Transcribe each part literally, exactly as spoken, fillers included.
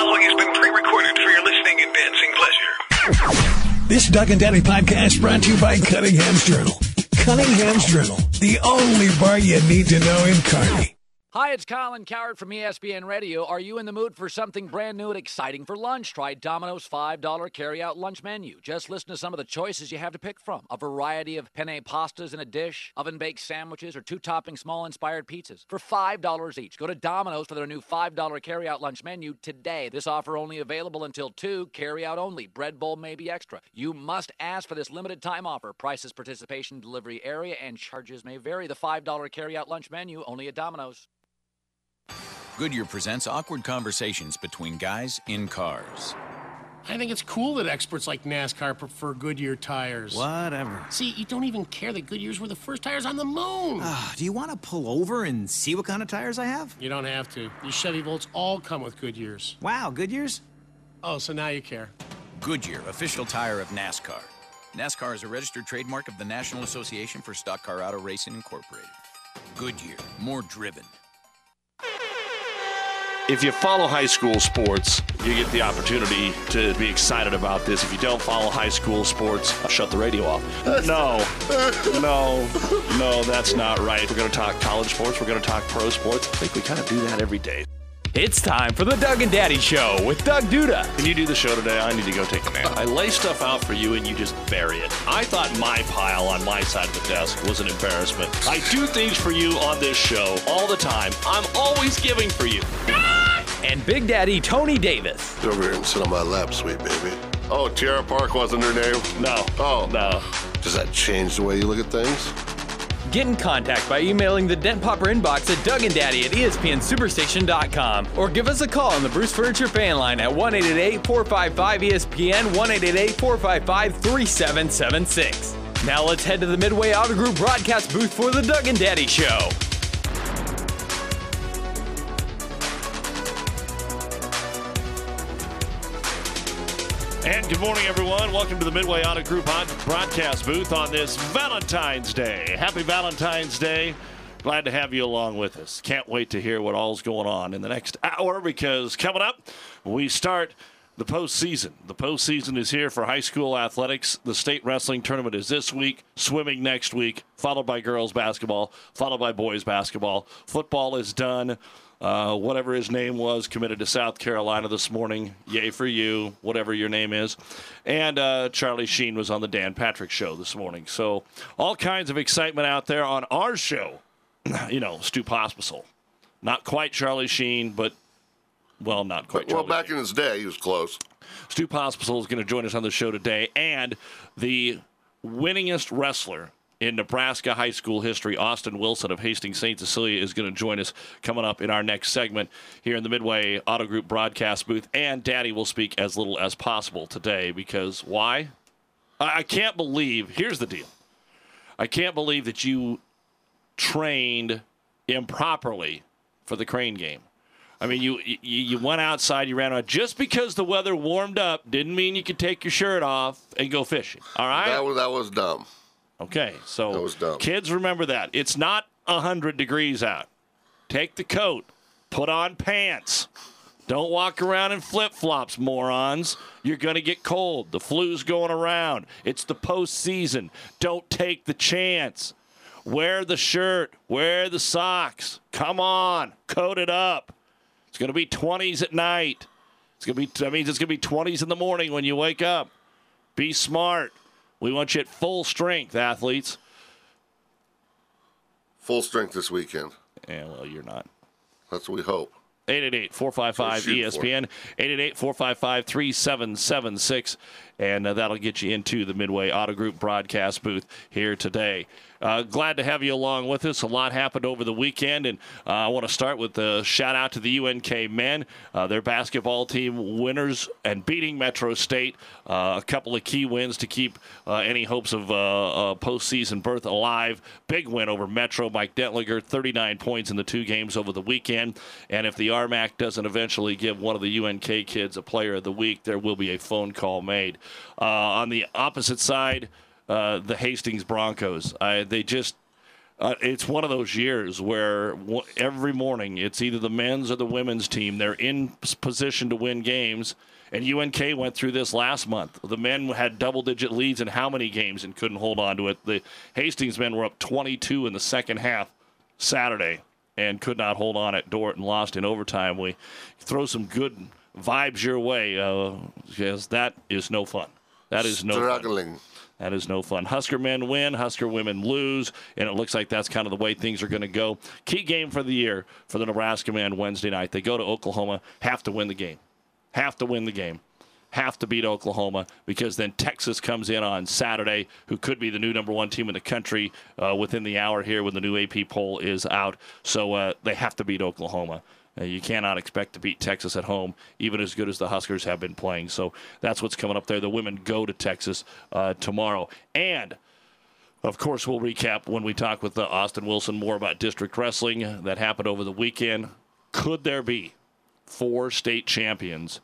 following has been pre-recorded for your listening and dancing pleasure. This Doug and Daddy podcast brought to you by Cunningham's Journal. Cunningham's Journal, the only bar you need to know in Kearney. Hi, it's Colin Coward from E S P N Radio. Are you in the mood for something brand new and exciting for lunch? Try Domino's five dollar carry-out lunch menu. Just listen to some of the choices you have to pick from. A variety of penne pastas in a dish, oven-baked sandwiches, or two-topping small-inspired pizzas for five dollars each. Go to Domino's for their new five dollar carry-out lunch menu today. This offer only available until two, carry-out only. Bread bowl may be extra. You must ask for this limited-time offer. Prices, participation, delivery area, and charges may vary. The five dollar carry-out lunch menu only at Domino's. Goodyear presents awkward conversations between guys in cars. I think it's cool that experts like NASCAR prefer Goodyear tires. Whatever. See, you don't even care that Goodyears were the first tires on the moon. Uh, do you want to pull over and see what kind of tires I have? You don't have to. These Chevy Volts all come with Goodyears. Wow, Goodyears? Oh, so now you care. Goodyear, official tire of NASCAR. NASCAR is a registered trademark of the National Association for Stock Car Auto Racing Incorporated. Goodyear, more driven. If you follow high school sports, you get the opportunity to be excited about this. If you don't follow high school sports, shut the radio off. No, no, no, that's not right. We're going to talk college sports. We're going to talk pro sports. I think we kind of do that every day. It's time for the Doug and Daddy Show with Doug Duda. Can you do the show today? I need to go take a nap. I lay stuff out for you and you just bury it. I thought my pile on my side of the desk was an embarrassment. I do things for you on this show all the time. I'm always giving for you. And Big Daddy Tony Davis. Get over here and sit on my lap, sweet baby. Oh, Tierra Park wasn't her name? No. Oh. No. Does that change the way you look at things? Get in contact by emailing the Dent Popper inbox at Doug and Daddy at E S P N Superstation dot com or give us a call on the Bruce Furniture fan line at one eight eight eight, four five five, E S P N, one eight eight eight, four five five, three seven seven six. Now let's head to the Midway Auto Group broadcast booth for the Doug and Daddy Show. And good morning, everyone. Welcome to the Midway Auto Group broadcast booth on this Valentine's Day. Happy Valentine's Day. Glad to have you along with us. Can't wait to hear what all's going on in the next hour because coming up, we start the postseason. The postseason is here for high school athletics. The state wrestling tournament is this week, swimming next week, followed by girls basketball, followed by boys basketball. Football is done. Uh, whatever his name was, committed to South Carolina this morning. Yay for you, whatever your name is. And uh, Charlie Sheen was on the Dan Patrick Show this morning. So all kinds of excitement out there on our show. You know, Stu Pospisil. Not quite Charlie Sheen, but, well, not quite well, Charlie back Sheen. in his day, he was close. Stu Pospisil is going to join us on the show today. And the winningest wrestler in Nebraska high school history, Austin Wilson of Hastings Saint Cecilia, is going to join us coming up in our next segment here in the Midway Auto Group broadcast booth. And Daddy will speak as little as possible today because why? I, I can't believe, here's the deal. I can't believe that you trained improperly for the Crane game. I mean, you, you you went outside, you ran out. Just because the weather warmed up didn't mean you could take your shirt off and go fishing. All right? That was, that was dumb. Okay, so that was dumb. Kids, remember that. It's not one hundred degrees out. Take the coat. Put on pants. Don't walk around in flip-flops, morons. You're going to get cold. The flu's going around. It's the postseason. Don't take the chance. Wear the shirt. Wear the socks. Come on. Coat it up. It's going to be twenties at night. It's going to be. That means it's going to be twenties in the morning when you wake up. Be smart. We want you at full strength, athletes. Full strength this weekend. Yeah, well, you're not. That's what we hope. eight eight eight, four five five, E S P N, eight eight eight, four five five, three seven seven six, and uh, that'll get you into the Midway Auto Group broadcast booth here today. Uh, glad to have you along with us. A lot happened over the weekend, and uh, I want to start with a shout-out to the U N K men. Uh, their basketball team winners and beating Metro State. Uh, a couple of key wins to keep uh, any hopes of uh, a postseason berth alive. Big win over Metro. Mike Dentlinger, thirty-nine points in the two games over the weekend. And if the R M A C doesn't eventually give one of the U N K kids a player of the week, there will be a phone call made. Uh, on the opposite side, Uh, the Hastings Broncos. Uh, they just, Uh, it's one of those years where w- every morning it's either the men's or the women's team. They're in position to win games. And U N K went through this last month. The men had double-digit leads in how many games and couldn't hold on to it. The Hastings men were up twenty-two in the second half Saturday and could not hold on at Dordt and lost in overtime. We throw some good vibes your way, uh, because that is no fun. That is no Struggling. fun. That is no fun. Husker men win, Husker women lose, and it looks like that's kind of the way things are going to go. Key game for the year for the Nebraska men Wednesday night. They go to Oklahoma, have to win the game. Have to win the game. Have to beat Oklahoma, because then Texas comes in on Saturday, who could be the new number one team in the country uh, within the hour here when the new A P poll is out. So uh, they have to beat Oklahoma. Uh, you cannot expect to beat Texas at home, even as good as the Huskers have been playing. So that's what's coming up there. The women go to Texas uh, tomorrow. And, of course, we'll recap when we talk with uh, Austin Wilson more about district wrestling that happened over the weekend. Could there be four state champions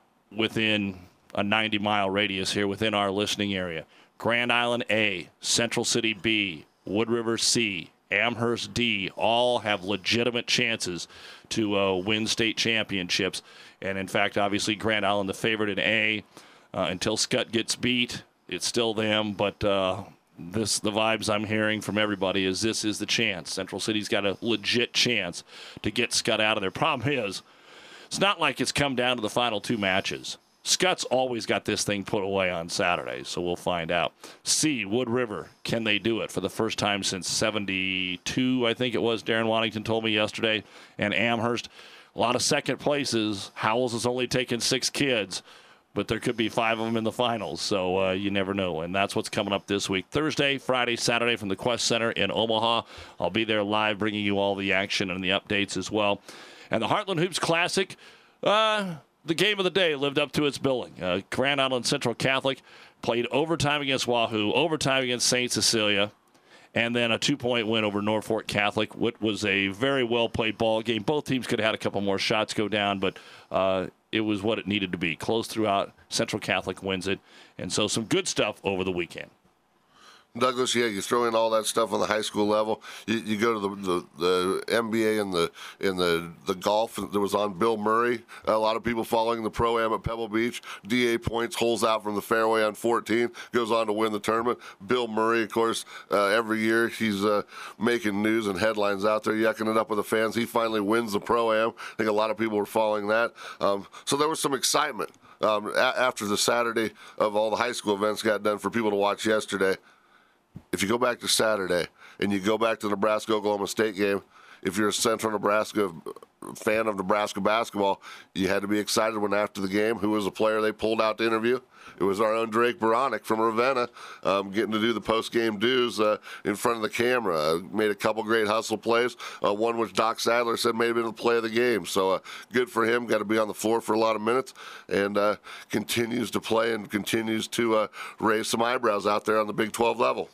within a ninety-mile radius here within our listening area? Grand Island A, Central City B, Wood River C, Amherst D, all have legitimate chances to uh, win state championships. And, in fact, obviously, Grand Island the favorite in A. Uh, until Scott gets beat, it's still them. But uh, this the vibes I'm hearing from everybody is this is the chance. Central City's got a legit chance to get Scott out of there. Problem is, it's not like it's come down to the final two matches. Scott's always got this thing put away on Saturday, so we'll find out. C, Wood River, can they do it for the first time since seventy-two, I think it was, Darren Waddington told me yesterday. And Amherst, a lot of second places. Howells has only taken six kids, but there could be five of them in the finals, so uh, you never know. And that's what's coming up this week. Thursday, Friday, Saturday from the Quest Center in Omaha. I'll be there live bringing you all the action and the updates as well. And the Heartland Hoops Classic, uh, the game of the day lived up to its billing. Uh, Grand Island Central Catholic played overtime against Wahoo, overtime against Saint Cecilia, and then a two-point win over Norfolk Catholic, which was a very well-played ball game. Both teams could have had a couple more shots go down, but uh, it was what it needed to be. Close throughout. Central Catholic wins it. And so some good stuff over the weekend. Douglas, yeah, you throw in all that stuff on the high school level. You, you go to the, the, the N B A and the in the, the golf that was on Bill Murray. A lot of people following the Pro-Am at Pebble Beach. D A points, holes out from the fairway on fourteen, goes on to win the tournament. Bill Murray, of course, uh, every year he's uh, making news and headlines out there, yucking it up with the fans. He finally wins the Pro-Am. I think a lot of people were following that. Um, so there was some excitement um, a- after the Saturday of all the high school events got done for people to watch yesterday. If you go back to Saturday and you go back to the Nebraska-Oklahoma State game, if you're a Central Nebraska fan of Nebraska basketball, you had to be excited when after the game, who was the player they pulled out to interview? It was our own Drake Baranek from Ravenna, um, getting to do the post-game dues uh, in front of the camera. Uh, made a couple great hustle plays, uh, one which Doc Sadler said may have been the play of the game. So uh, good for him, got to be on the floor for a lot of minutes, and uh, continues to play and continues to uh, raise some eyebrows out there on the Big twelve level.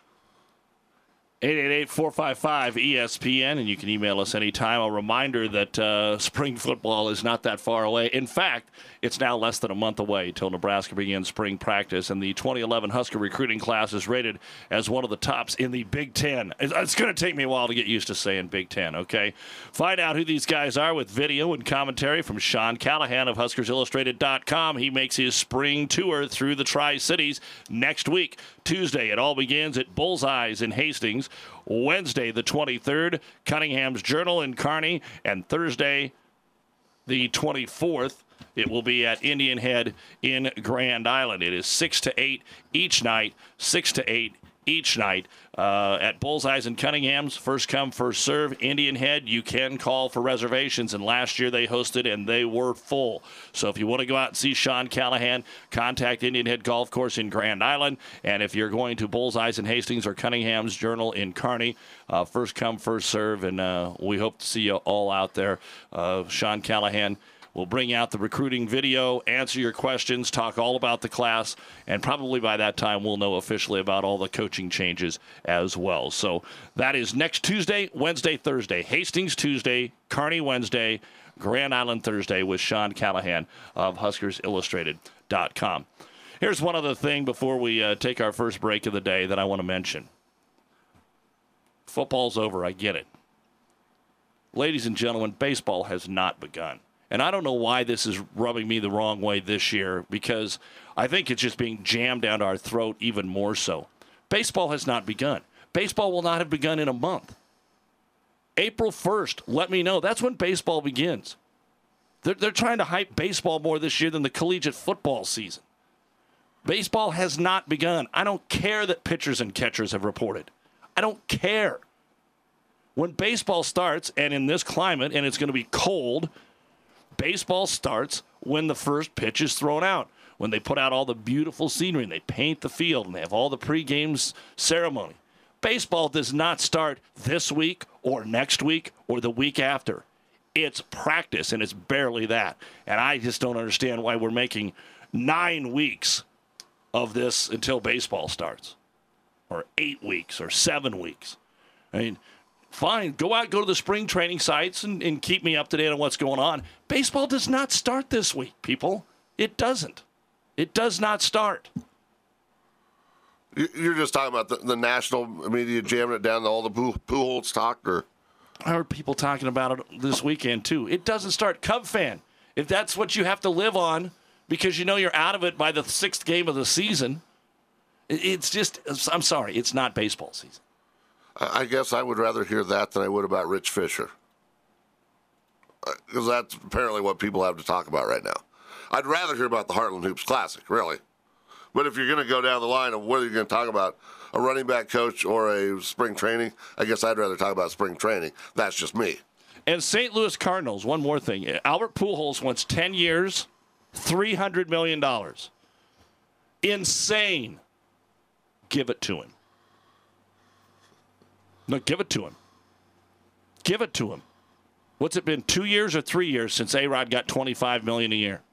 eight eight eight, four five five, E S P N, and you can email us anytime. A reminder that uh, spring football is not that far away. In fact, it's now less than a month away until Nebraska begins spring practice, and the twenty eleven Husker recruiting class is rated as one of the tops in the Big Ten. It's going to take me a while to get used to saying Big Ten, okay? Find out who these guys are with video and commentary from Sean Callahan of Huskers Illustrated dot com. He makes his spring tour through the Tri-Cities next week. Tuesday, it all begins at Bullseyes in Hastings. Wednesday, the twenty-third, Cunningham's Journal in Kearney. And Thursday, the twenty-fourth, it will be at Indian Head in Grand Island. It is six to eight each night, six to eight each night. Uh, at Bullseyes and Cunningham's, first come, first serve. Indian Head, you can call for reservations, and last year they hosted, and they were full. So if you want to go out and see Sean Callahan, contact Indian Head Golf Course in Grand Island. And if you're going to Bullseyes in Hastings or Cunningham's Journal in Kearney, uh, first come, first serve, and uh, we hope to see you all out there. Uh, Sean Callahan will bring out the recruiting video, answer your questions, talk all about the class, and probably by that time we'll know officially about all the coaching changes as well. So that is next Tuesday, Wednesday, Thursday. Hastings Tuesday, Kearney Wednesday, Grand Island Thursday with Sean Callahan of Huskers Illustrated dot com. Here's one other thing before we uh, take our first break of the day that I want to mention. Football's over. I get it. Ladies and gentlemen, baseball has not begun. And I don't know why this is rubbing me the wrong way this year, because I think it's just being jammed down our throat even more so. Baseball has not begun. Baseball will not have begun in a month. April first, let me know. That's when baseball begins. They're, they're trying to hype baseball more this year than the collegiate football season. Baseball has not begun. I don't care that pitchers and catchers have reported. I don't care. When baseball starts, and in this climate, and it's going to be cold, baseball starts when the first pitch is thrown out, when they put out all the beautiful scenery and they paint the field and they have all the pre-game ceremony. Baseball does not start this week or next week or the week after. It's practice, and it's barely that. And I just don't understand why we're making nine weeks of this until baseball starts, or eight weeks or seven weeks. I mean, fine, go out, go to the spring training sites and, and keep me up to date on what's going on. Baseball does not start this week, people. It doesn't. It does not start. You're just talking about the, the national media jamming it down to all the Pujols talk, or? I heard people talking about it this weekend, too. It doesn't start. Cub fan, if that's what you have to live on because you know you're out of it by the sixth game of the season, it's just, I'm sorry, it's not baseball season. I guess I would rather hear that than I would about Rich Fisher. Because that's apparently what people have to talk about right now. I'd rather hear about the Heartland Hoops Classic, really. But if you're going to go down the line of whether you're going to talk about a running back coach or a spring training, I guess I'd rather talk about spring training. That's just me. And Saint Louis Cardinals, one more thing. Albert Pujols wants ten years, three hundred million dollars. Insane. Give it to him. No, give it to him. Give it to him. What's it been, two years or three years since A-Rod got twenty-five million dollars a year?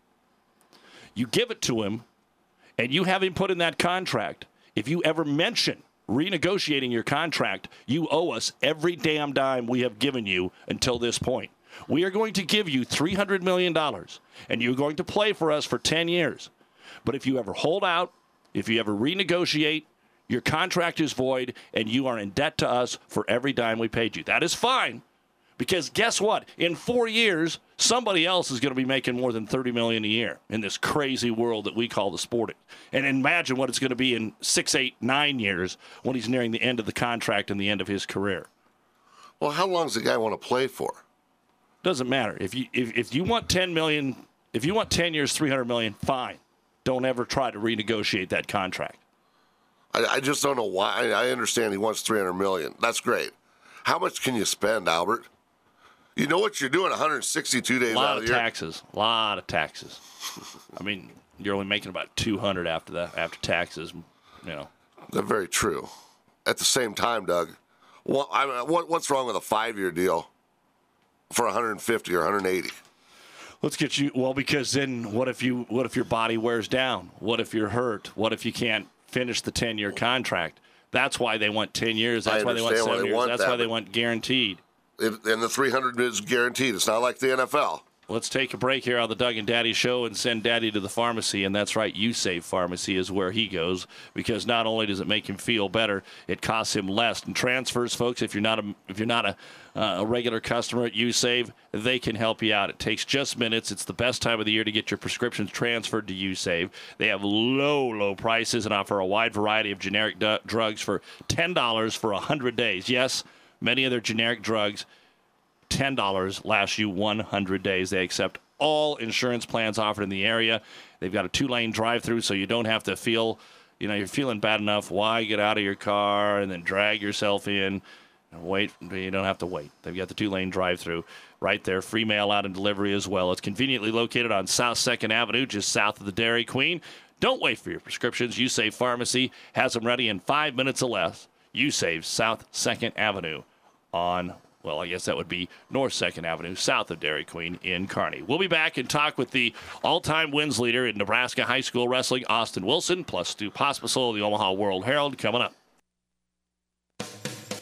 You give it to him, and you have him put in that contract. If you ever mention renegotiating your contract, you owe us every damn dime we have given you until this point. We are going to give you three hundred million dollars, and you're going to play for us for ten years. But if you ever hold out, if you ever renegotiate, your contract is void, and you are in debt to us for every dime we paid you. That is fine, because guess what? In four years, somebody else is going to be making more than thirty million dollars a year in this crazy world that we call the sporting. And imagine what it's going to be in six, eight, nine years when he's nearing the end of the contract and the end of his career. Well, how long does the guy want to play for? Doesn't matter. If you if, if you want ten million dollars, if you want ten years, three hundred million dollars, fine. Don't ever try to renegotiate that contract. I, I just don't know why. I, I understand he wants three hundred million dollars. That's great. How much can you spend, Albert? You know what you're doing one hundred sixty-two days out of the year? A lot of taxes. A lot of taxes. I mean, you're only making about two hundred after that, after taxes, you know. That's very true. At the same time, Doug, what, I mean, what, what's wrong with a five-year deal for one hundred fifty or one hundred eighty? Let's get you, well, because then what if you, what if your body wears down? What if you're hurt? What if you can't finish the ten-year contract? That's why they want ten years. That's why they want seven they years. Want That's that, why they want guaranteed. It, and the three hundred is guaranteed. It's not like the N F L. Let's take a break here on the Doug and Daddy Show and send Daddy to the pharmacy. And that's right, USAVE Pharmacy is where he goes, because not only does it make him feel better, it costs him less. And transfers, folks, if you're not a if you're not a, uh, a regular customer at USAVE, they can help you out. It takes just minutes. It's the best time of the year to get your prescriptions transferred to USAVE. They have low, low prices and offer a wide variety of generic du- drugs for ten dollars for one hundred days. Yes, many of their generic drugs, ten dollars lasts you one hundred days. They accept all insurance plans offered in the area. They've got a two-lane drive-through, so you don't have to feel, you know, you're feeling bad enough. Why get out of your car and then drag yourself in and wait? You don't have to wait. They've got the two-lane drive-through right there. Free mail-out and delivery as well. It's conveniently located on South second Avenue, just south of the Dairy Queen. Don't wait for your prescriptions. USAVE Pharmacy has them ready in five minutes or less. USAVE South second Avenue on, well, I guess that would be North second Avenue, south of Dairy Queen in Kearney. We'll be back and talk with the all-time wins leader in Nebraska high school wrestling, Austin Wilson, plus Stu Pospisil of the Omaha World Herald, coming up.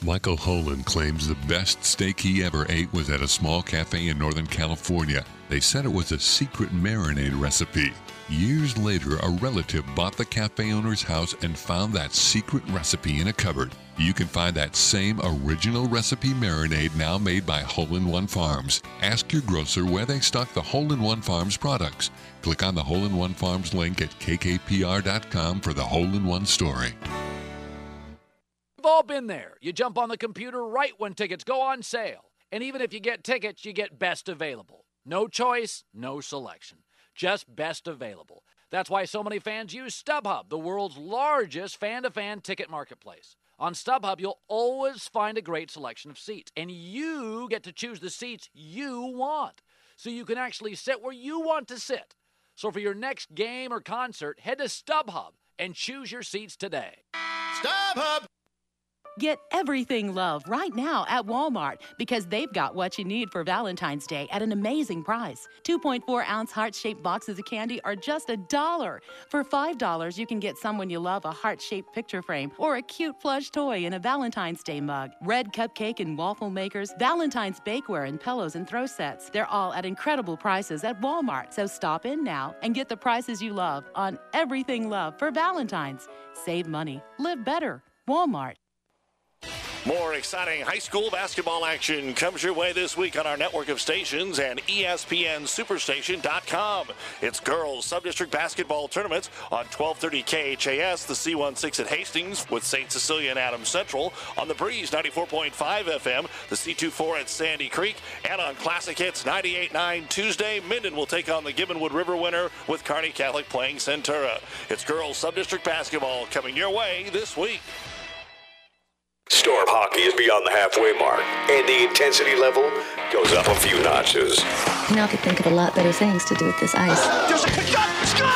Michael Holan claims the best steak he ever ate was at a small cafe in Northern California. They said it was a secret marinade recipe. Years later, a relative bought the cafe owner's house and found that secret recipe in a cupboard. You can find that same original recipe marinade now made by Hole in One Farms. Ask your grocer where they stock the Hole in One Farms products. Click on the Hole in One Farms link at k k p r dot com for the Hole in One story. We've all been there. You jump on the computer right when tickets go on sale. And even if you get tickets, you get best available. No choice, no selection. Just best available. That's why so many fans use StubHub, the world's largest fan-to-fan ticket marketplace. On StubHub, you'll always find a great selection of seats, and you get to choose the seats you want, so you can actually sit where you want to sit. So for your next game or concert, head to StubHub and choose your seats today. StubHub! Get everything love right now at Walmart because they've got what you need for Valentine's Day at an amazing price. two point four ounce heart-shaped boxes of candy are just a dollar. For five dollars, you can get someone you love a heart-shaped picture frame or a cute plush toy in a Valentine's Day mug. Red cupcake and waffle makers, Valentine's bakeware and pillows and throw sets. They're all at incredible prices at Walmart. So stop in now and get the prices you love on everything love for Valentine's. Save money. Live better. Walmart. More exciting high school basketball action comes your way this week on our network of stations and E S P N Superstation dot com. It's girls sub-district basketball tournaments on twelve thirty K H A S, the C sixteen at Hastings with Saint Cecilia and Adams Central, on the Breeze ninety-four point five F M, the C twenty-four at Sandy Creek, and on Classic Hits ninety-eight point nine Tuesday. Minden will take on the Gibbonwood River winner with Kearney Catholic playing Centura. It's girls sub-district basketball coming your way this week. Storm hockey is beyond the halfway mark, and the intensity level goes up a few notches. Now I could think of a lot better things to do with this ice. There's a shot!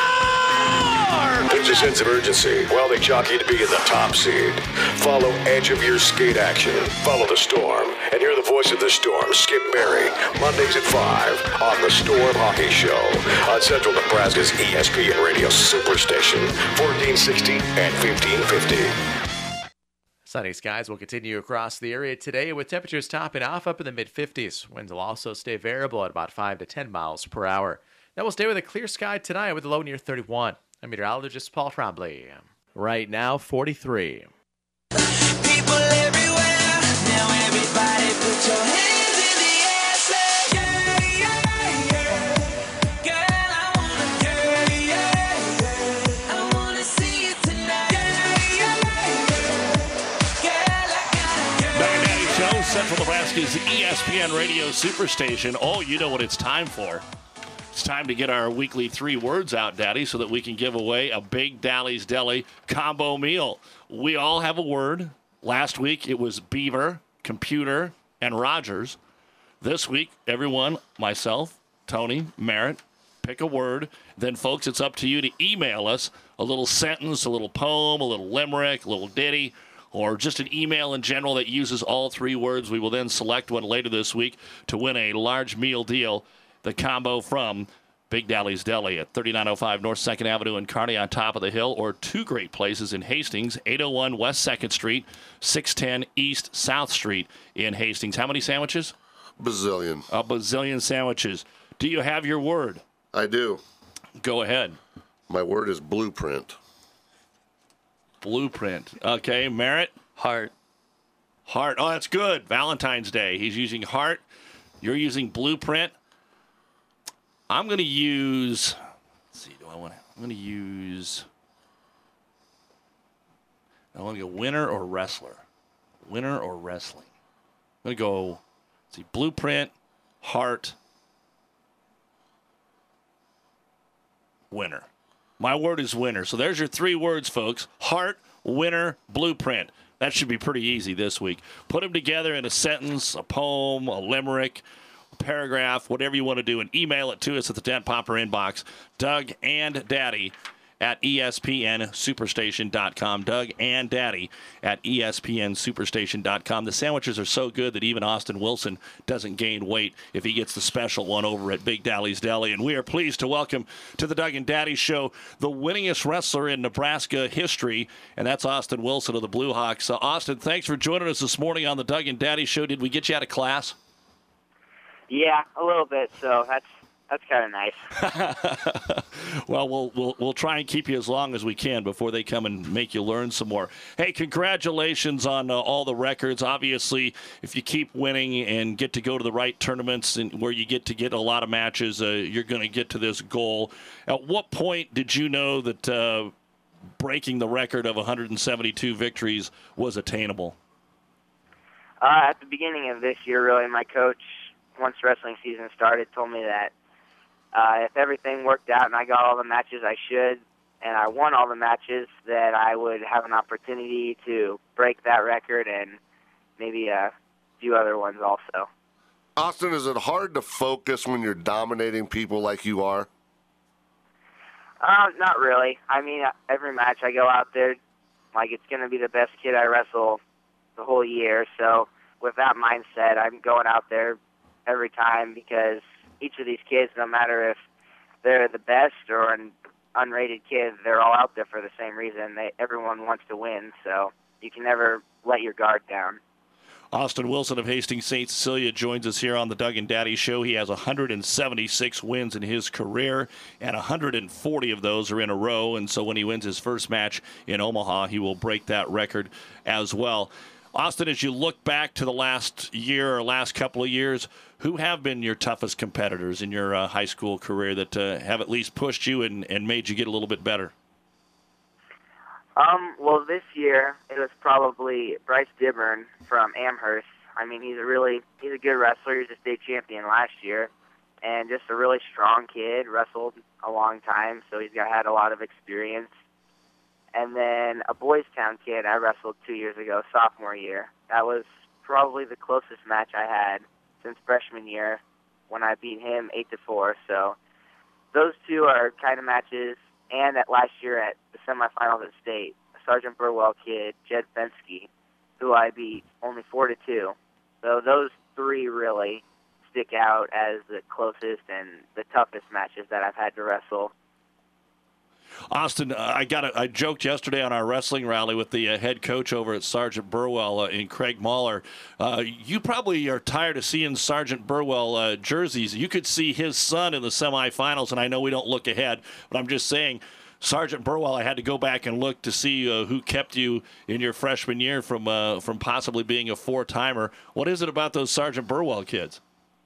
Score! There's a sense of urgency while they jockey to be in the top seed. Follow edge of your skate action. Follow the Storm, and hear the voice of the Storm, Skip Berry, Mondays at five on the Storm Hockey Show on Central Nebraska's E S P N Radio Superstation, fourteen sixty and fifteen fifty. Sunny skies will continue across the area today with temperatures topping off up in the mid-fifties. Winds will also stay variable at about five to ten miles per hour. That will stay with a clear sky tonight with a low near thirty-one. I'm meteorologist Paul Trombley. Right now, forty-three. People everywhere, now everybody put your hands in the air, say yeah, yeah, yeah. Girl, I wanna, yeah, yeah, yeah. I wanna see you tonight, yeah, yeah, yeah. Girl, I gotta, Doug and Daddy Show, Central Nebraska's E S P N Radio Superstation. Oh, you know what it's time for. It's time to get our weekly three words out, Daddy, so that we can give away a Big Dally's Deli combo meal. We all have a word. Last week, it was beaver, computer, and Rogers. This week, everyone, myself, Tony, Merritt, pick a word. Then, folks, it's up to you to email us a little sentence, a little poem, a little limerick, a little ditty, or just an email in general that uses all three words. We will then select one later this week to win a large meal deal. The combo from Big Dally's Deli at thirty-nine oh five North second Avenue in Kearney on top of the hill, or two great places in Hastings, eight oh one West second Street, six ten East South Street in Hastings. How many sandwiches? Bazillion. A bazillion sandwiches. Do you have your word? I do. Go ahead. My word is blueprint. Blueprint. Okay, Merritt? Heart. Heart. Oh, that's good. Valentine's Day. He's using heart. You're using blueprint. I'm going to use, let's see, do I want to, I'm going to use, I want to go winner or wrestler. Winner or wrestling. I'm going to go, let's see, blueprint, heart, winner. My word is winner. So there's your three words, folks. Heart, winner, blueprint. That should be pretty easy this week. Put them together in a sentence, a poem, a limerick, paragraph, whatever you want to do, and email it to us at the Dent Popper inbox. Doug and Daddy at E S P N Superstation dot com. Doug and Daddy at E S P N Superstation dot com. The sandwiches are so good that even Austin Wilson doesn't gain weight if he gets the special one over at Big Daddy's Deli. And we are pleased to welcome to the Doug and Daddy Show the winningest wrestler in Nebraska history, and that's Austin Wilson of the Blue Hawks. Uh, Austin, thanks for joining us this morning on the Doug and Daddy Show. Did we get you out of class? Yeah, a little bit, so that's That's kind of nice. Well, we'll we'll we'll try and keep you as long as we can before they come and make you learn some more. Hey, congratulations on uh, all the records. Obviously, if you keep winning and get to go to the right tournaments and where you get to get a lot of matches, uh, you're going to get to this goal. At what point did you know that uh, breaking the record of one hundred seventy-two victories was attainable? Uh, at the beginning of this year, really, my coach, once wrestling season started, told me that Uh, if everything worked out and I got all the matches I should, and I won all the matches, that I would have an opportunity to break that record and maybe a few other ones also. Austin, is it hard to focus when you're dominating people like you are? Uh, not really. I mean, every match I go out there, like it's going to be the best kid I wrestle the whole year. So with that mindset, I'm going out there every time because each of these kids, no matter if they're the best or an unrated kid, they're all out there for the same reason. They, everyone wants to win, so you can never let your guard down. Austin Wilson of Hastings Saint Cecilia joins us here on the Doug and Daddy Show. He has one hundred seventy-six wins in his career, and one hundred forty of those are in a row. And so when he wins his first match in Omaha, he will break that record as well. Austin, as you look back to the last year or last couple of years, who have been your toughest competitors in your uh, high school career that uh, have at least pushed you and, and made you get a little bit better? Um, well, this year it was probably Bryce Dibburn from Amherst. I mean, he's a really he's a good wrestler. He was a state champion last year, and just a really strong kid. Wrestled a long time, so he's got had a lot of experience. And then a Boys Town kid I wrestled two years ago, sophomore year. That was probably the closest match I had since freshman year when I beat him eight to four. So those two are kind of matches. And at last year at the semifinals at state, a Sergeant Burwell kid, Jed Fensky, who I beat only four to two. So those three really stick out as the closest and the toughest matches that I've had to wrestle. Austin, uh, I got a, I joked yesterday on our wrestling rally with the uh, head coach over at Sergeant Burwell uh, in Craig Mahler. Uh, you probably are tired of seeing Sergeant Burwell uh, jerseys. You could see his son in the semifinals, and I know we don't look ahead, but I'm just saying, Sergeant Burwell, I had to go back and look to see uh, who kept you in your freshman year from uh, from possibly being a four-timer. What is it about those Sergeant Burwell kids?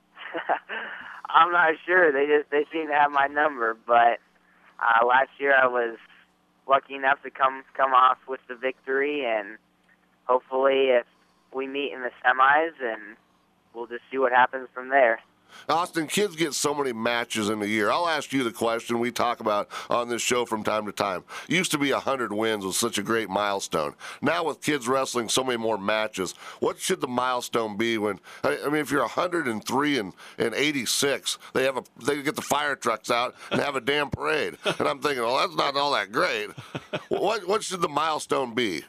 I'm not sure. They just they seem to have my number, but Uh, last year I was lucky enough to come come off with the victory, and hopefully if we meet in the semis, and we'll just see what happens from there. Austin, kids get so many matches in a year. I'll ask you the question we talk about on this show from time to time. Used to be one hundred wins was such a great milestone. Now with kids wrestling so many more matches, what should the milestone be when, I mean, if you're one hundred three and, and eighty-six, they have a they get the fire trucks out and have a damn parade. And I'm thinking, well, that's not all that great. What, what should the milestone be?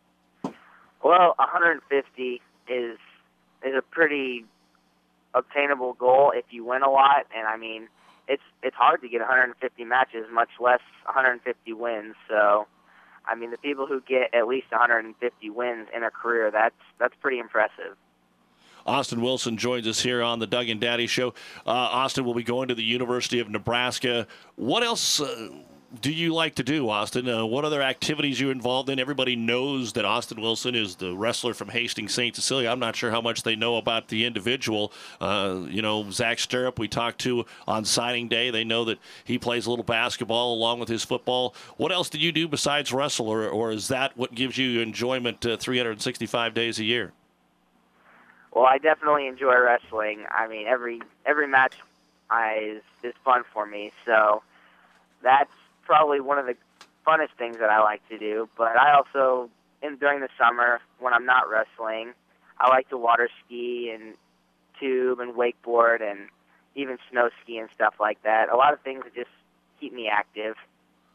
Well, one hundred fifty is is a pretty obtainable goal if you win a lot, and I mean it's it's hard to get one hundred fifty matches, much less one hundred fifty wins. So I mean the people who get at least one hundred fifty wins in a career, that's that's pretty impressive. Austin Wilson joins us here on the Doug and Daddy Show. Uh, Austin will be going to the University of Nebraska. What else uh, do you like to do, Austin? Uh, what other activities are you involved in? Everybody knows that Austin Wilson is the wrestler from Hastings Saint Cecilia. I'm not sure how much they know about the individual. Uh, you know, Zach Stirrup, we talked to on signing day. They know that he plays a little basketball along with his football. What else do you do besides wrestle, or, or is that what gives you enjoyment uh, three hundred sixty-five days a year? Well, I definitely enjoy wrestling. I mean, every every match I, is, is fun for me, so that's probably one of the funnest things that I like to do. But I also, in during the summer, when I'm not wrestling, I like to water ski and tube and wakeboard and even snow ski and stuff like that. A lot of things that just keep me active.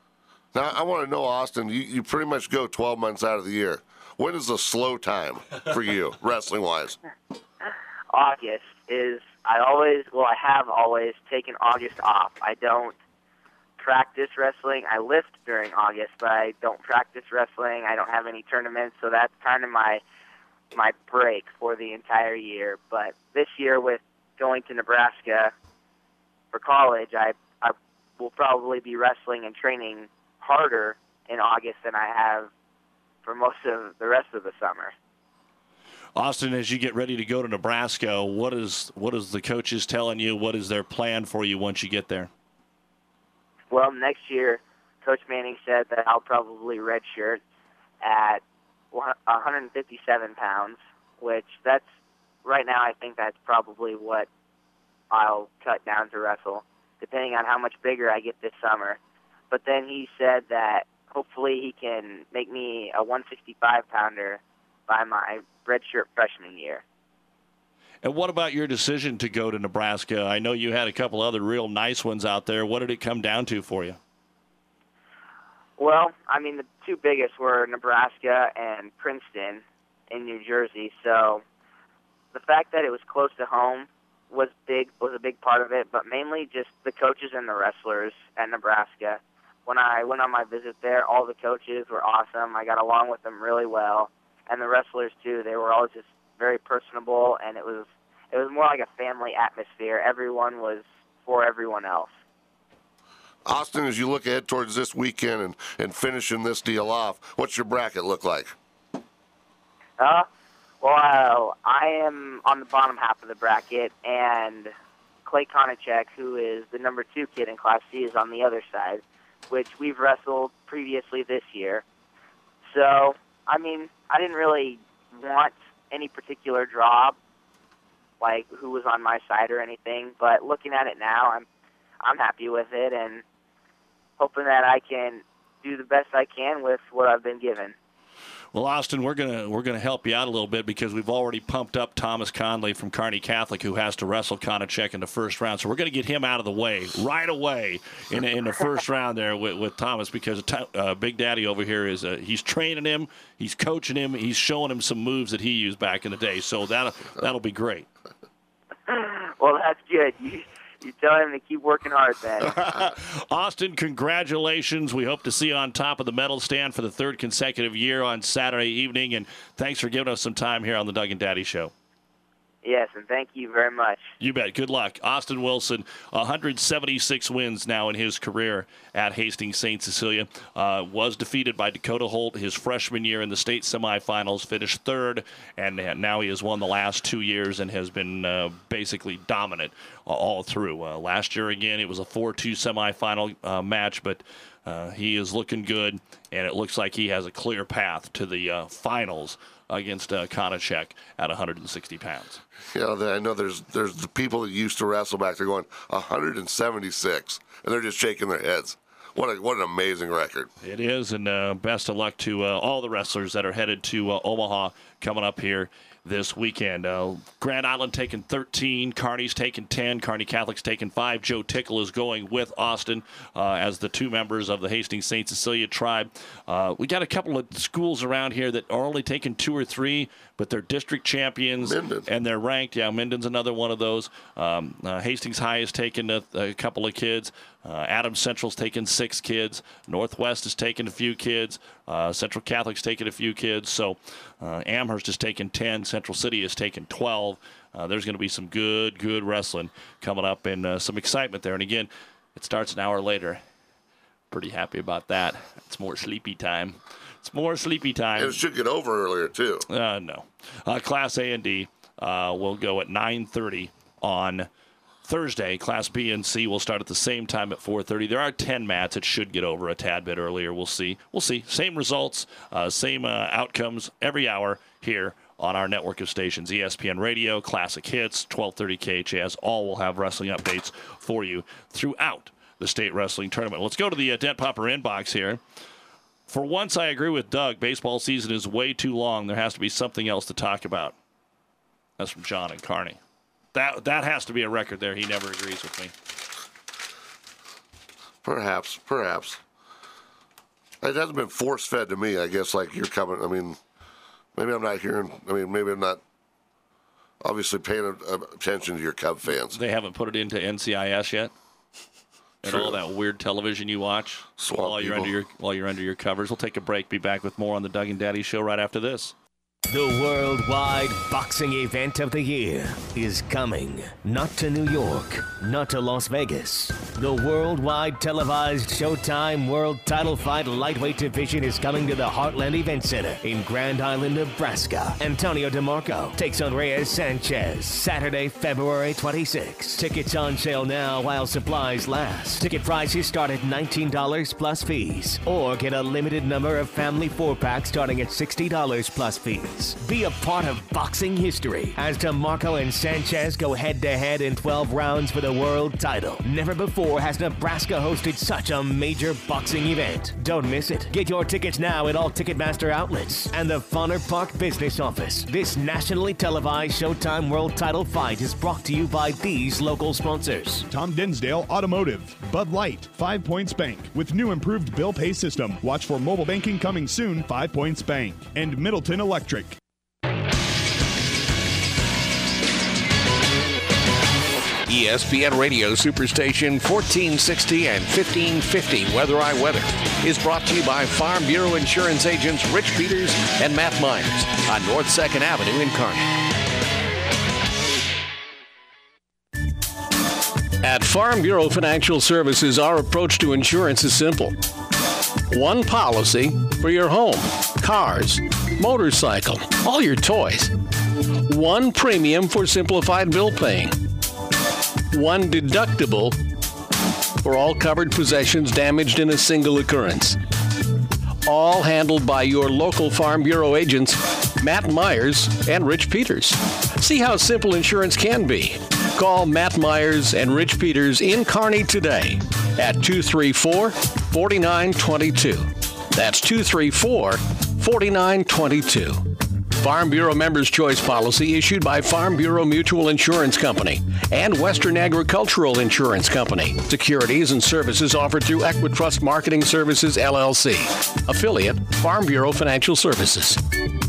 Now, I want to know, Austin, you, you pretty much go twelve months out of the year. When is the slow time for you, wrestling-wise? August is, I always, well, I have always taken August off. I don't practice wrestling. I lift during August, but I don't practice wrestling. I don't have any tournaments, so that's kind of my my break for the entire year. But this year, with going to Nebraska for college, I, I will probably be wrestling and training harder in August than I have for most of the rest of the summer. Austin, as you get ready to go to Nebraska, what is what is the coaches telling you? What is their plan for you once you get there? Well, next year, Coach Manning said that I'll probably redshirt at one hundred fifty-seven pounds, which that's, right now I think that's probably what I'll cut down to wrestle, depending on how much bigger I get this summer. But then he said that hopefully he can make me a one sixty-five pounder by my redshirt freshman year. And what about your decision to go to Nebraska? I know you had a couple other real nice ones out there. What did it come down to for you? Well, I mean, the two biggest were Nebraska and Princeton in New Jersey. So the fact that it was close to home was big, was a big part of it, but mainly just the coaches and the wrestlers at Nebraska. When I went on my visit there, all the coaches were awesome. I got along with them really well, and the wrestlers too. They were all just very personable, and it was it was more like a family atmosphere. Everyone was for everyone else. Austin, as you look ahead towards this weekend and, and finishing this deal off, what's your bracket look like? Uh, well, I am on the bottom half of the bracket, and Clay Konachek, who is the number two kid in Class C, is on the other side, which we've wrestled previously this year. So, I mean, I didn't really want any particular draw, like who was on my side or anything, but looking at it now, I'm I'm happy with it and hoping that I can do the best I can with what I've been given. Well, Austin, we're gonna we're gonna help you out a little bit because we've already pumped up Thomas Conley from Kearney Catholic, who has to wrestle Konachek in the first round. So we're gonna get him out of the way right away in in the first round there with, with Thomas, because uh, Big Daddy over here is uh, he's training him, he's coaching him, he's showing him some moves that he used back in the day. So that that'll be great. Well, that's good. You, You tell him to keep working hard, then. Austin, congratulations. We hope to see you on top of the medal stand for the third consecutive year on Saturday evening, and thanks for giving us some time here on the Doug and Daddy Show. Yes, and thank you very much. You bet. Good luck. Austin Wilson, one hundred seventy-six wins now in his career at Hastings Saint Cecilia. Uh, was defeated by Dakota Holt his freshman year in the state semifinals, finished third, and now he has won the last two years and has been uh, basically dominant all through. Uh, last year, again, it was a four two semifinal uh, match, but uh, he is looking good, and it looks like he has a clear path to the uh, finals against uh, Konachek at one hundred sixty pounds. You know, I know there's there's the people that used to wrestle back there going one hundred seventy-six, and they're just shaking their heads. What a, what an amazing record. It is, and uh, best of luck to uh, all the wrestlers that are headed to uh, Omaha coming up here this weekend. Uh, Grand Island taking thirteen, Kearney's taking ten, Kearney Catholic's taking five. Joe Tickle is going with Austin uh, as the two members of the Hastings Saint Cecilia tribe. Uh, we got a couple of schools around here that are only taking two or three, but they're district champions Minden. and they're ranked. Yeah, Minden's another one of those. Um, uh, Hastings High is taking a, a couple of kids. Uh, Adams Central's taking six kids. Northwest is taking a few kids. Uh, Central Catholic's taking a few kids. So uh, Amherst is taking ten. Central City is taking twelve. Uh, there's going to be some good, good wrestling coming up and uh, some excitement there. And again, it starts an hour later. Pretty happy about that. It's more sleepy time. It's more sleepy time. And it should get over earlier, too. Uh, no. Uh, Class A and D uh, will go at nine thirty on Thursday. Class B and C will start at the same time at four thirty. There are ten mats. It should get over a tad bit earlier. We'll see. We'll see. Same results, uh, same uh, outcomes every hour here on our network of stations. E S P N Radio, Classic Hits, twelve thirty K H A S. All will have wrestling updates for you throughout the state wrestling tournament. Let's go to the uh, Dent Popper inbox here. For once, I agree with Doug. Baseball season is way too long. There has to be something else to talk about. That's from John and Kearney. That that has to be a record there. He never agrees with me. Perhaps, perhaps. It hasn't been force-fed to me, I guess, like you're coming. I mean, maybe I'm not hearing. I mean, maybe I'm not obviously paying a, a attention to your Cub fans. They haven't put it into N C I S yet? And True. all that weird television you watch Swamp while you're, people. under your, while you're under your covers. We'll take a break. Be back with more on the Doug and Daddy Show right after this. The worldwide boxing event of the year is coming. Not to New York, not to Las Vegas. The worldwide televised Showtime World Title Fight Lightweight Division is coming to the Heartland Event Center in Grand Island, Nebraska. Antonio DeMarco takes on Reyes Sanchez Saturday, February twenty-sixth. Tickets on sale now while supplies last. Ticket prices start at nineteen dollars plus fees. Or get a limited number of family four-packs starting at sixty dollars plus fees. Be a part of boxing history as DeMarco and Sanchez go head-to-head in twelve rounds for the world title. Never before has Nebraska hosted such a major boxing event. Don't miss it. Get your tickets now at all Ticketmaster outlets and the Fonner Park Business Office. This nationally televised Showtime World Title fight is brought to you by these local sponsors. Tom Dinsdale Automotive, Bud Light, Five Points Bank. With new improved bill pay system. Watch for mobile banking coming soon, Five Points Bank. And Middleton Electric. E S P N Radio Superstation fourteen sixty and fifteen fifty Weather I Weather is brought to you by Farm Bureau Insurance agents Rich Peters and Matt Myers on North second Avenue in Kearney. At Farm Bureau Financial Services, our approach to insurance is simple. One policy for your home, cars, motorcycle, all your toys. One premium for simplified bill paying. One deductible for all covered possessions damaged in a single occurrence. All handled by your local Farm Bureau agents, Matt Myers and Rich Peters. See how simple insurance can be. Call Matt Myers and Rich Peters in Kearney today at two three four, four nine two two. That's two three four, four nine two two. Farm Bureau Members' Choice Policy issued by Farm Bureau Mutual Insurance Company and Western Agricultural Insurance Company. Securities and services offered through Equitrust Marketing Services, L L C. Affiliate, Farm Bureau Financial Services.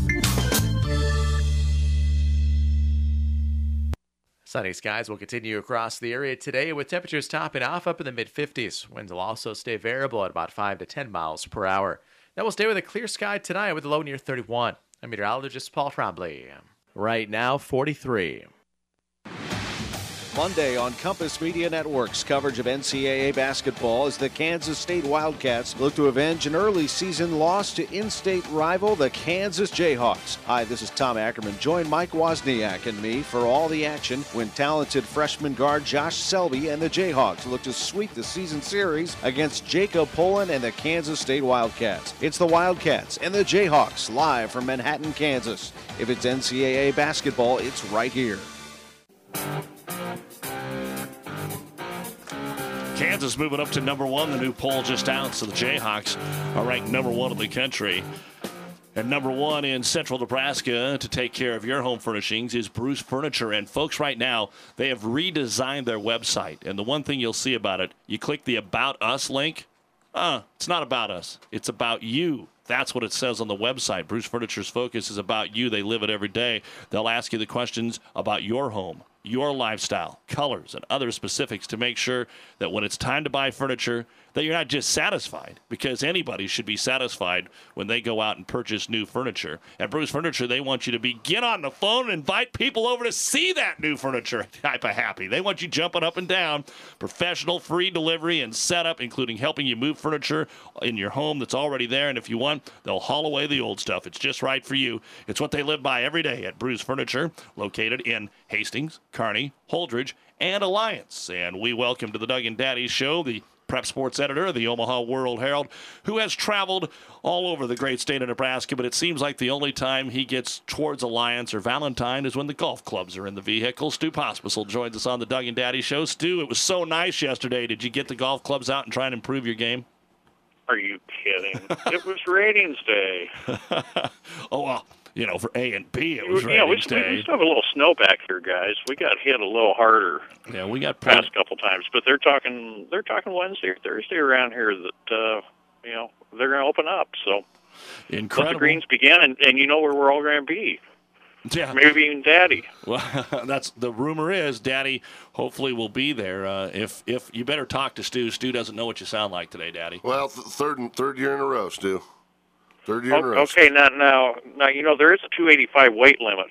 Sunny skies will continue across the area today with temperatures topping off up in the mid fifties. Winds will also stay variable at about five to ten miles per hour. Then we'll stay with a clear sky tonight with a low near thirty-one. I'm meteorologist Paul Trombley. Right now, forty-three. Monday on Compass Media Network's coverage of N C double A basketball as the Kansas State Wildcats look to avenge an early season loss to in-state rival the Kansas Jayhawks. Hi, this is Tom Ackerman. Join Mike Wozniak and me for all the action when talented freshman guard Josh Selby and the Jayhawks look to sweep the season series against Jacob Pullen and the Kansas State Wildcats. It's the Wildcats and the Jayhawks live from Manhattan, Kansas. If it's N C double A basketball, it's right here. Kansas moving up to number one. The new poll just out, so the Jayhawks are ranked number one in the country. And number one in central Nebraska to take care of your home furnishings is Bruce Furniture. And folks, right now, they have redesigned their website. And the one thing you'll see about it, you click the About Us link. Uh, it's not about us. It's about you. That's what it says on the website. Bruce Furniture's focus is about you. They live it every day. They'll ask you the questions about your home, your lifestyle, colors, and other specifics to make sure that when it's time to buy furniture, that you're not just satisfied, because anybody should be satisfied when they go out and purchase new furniture. At Bruce Furniture, they want you to be get on the phone and invite people over to see that new furniture type of happy. They want you jumping up and down. Professional, free delivery and setup, including helping you move furniture in your home that's already there. And if you want, they'll haul away the old stuff. It's just right for you. It's what they live by every day at Bruce Furniture, located in Hastings, Kearney, Holdridge, and Alliance. And we welcome to the Doug and Daddy Show the Prep Sports editor of the Omaha World Herald, who has traveled all over the great state of Nebraska, but it seems like the only time he gets towards Alliance or Valentine is when the golf clubs are in the vehicle. Stu Pospisil joins us on the Doug and Daddy Show. Stu, it was so nice yesterday. Did you get the golf clubs out and try and improve your game? Are you kidding? It was ratings day. Oh, well, you know, for A and B, it was yeah, ratings we, day. we still have a little snow back here, guys. We got hit a little harder. Yeah, we got past couple times, but they're talking they're talking Wednesday or Thursday around here that uh, you know, they're going to open up. So Incredible. let the greens begin, and, and you know where we're all going to be. Yeah. Maybe even Daddy. Well, that's the rumor is Daddy hopefully will be there. Uh, if if you better talk to Stu. Stu doesn't know what you sound like today, Daddy. Well, th- third and third year in a row, Stu. Third year in a O- row. Okay, now, now, now, you know, there is a two eighty-five weight limit.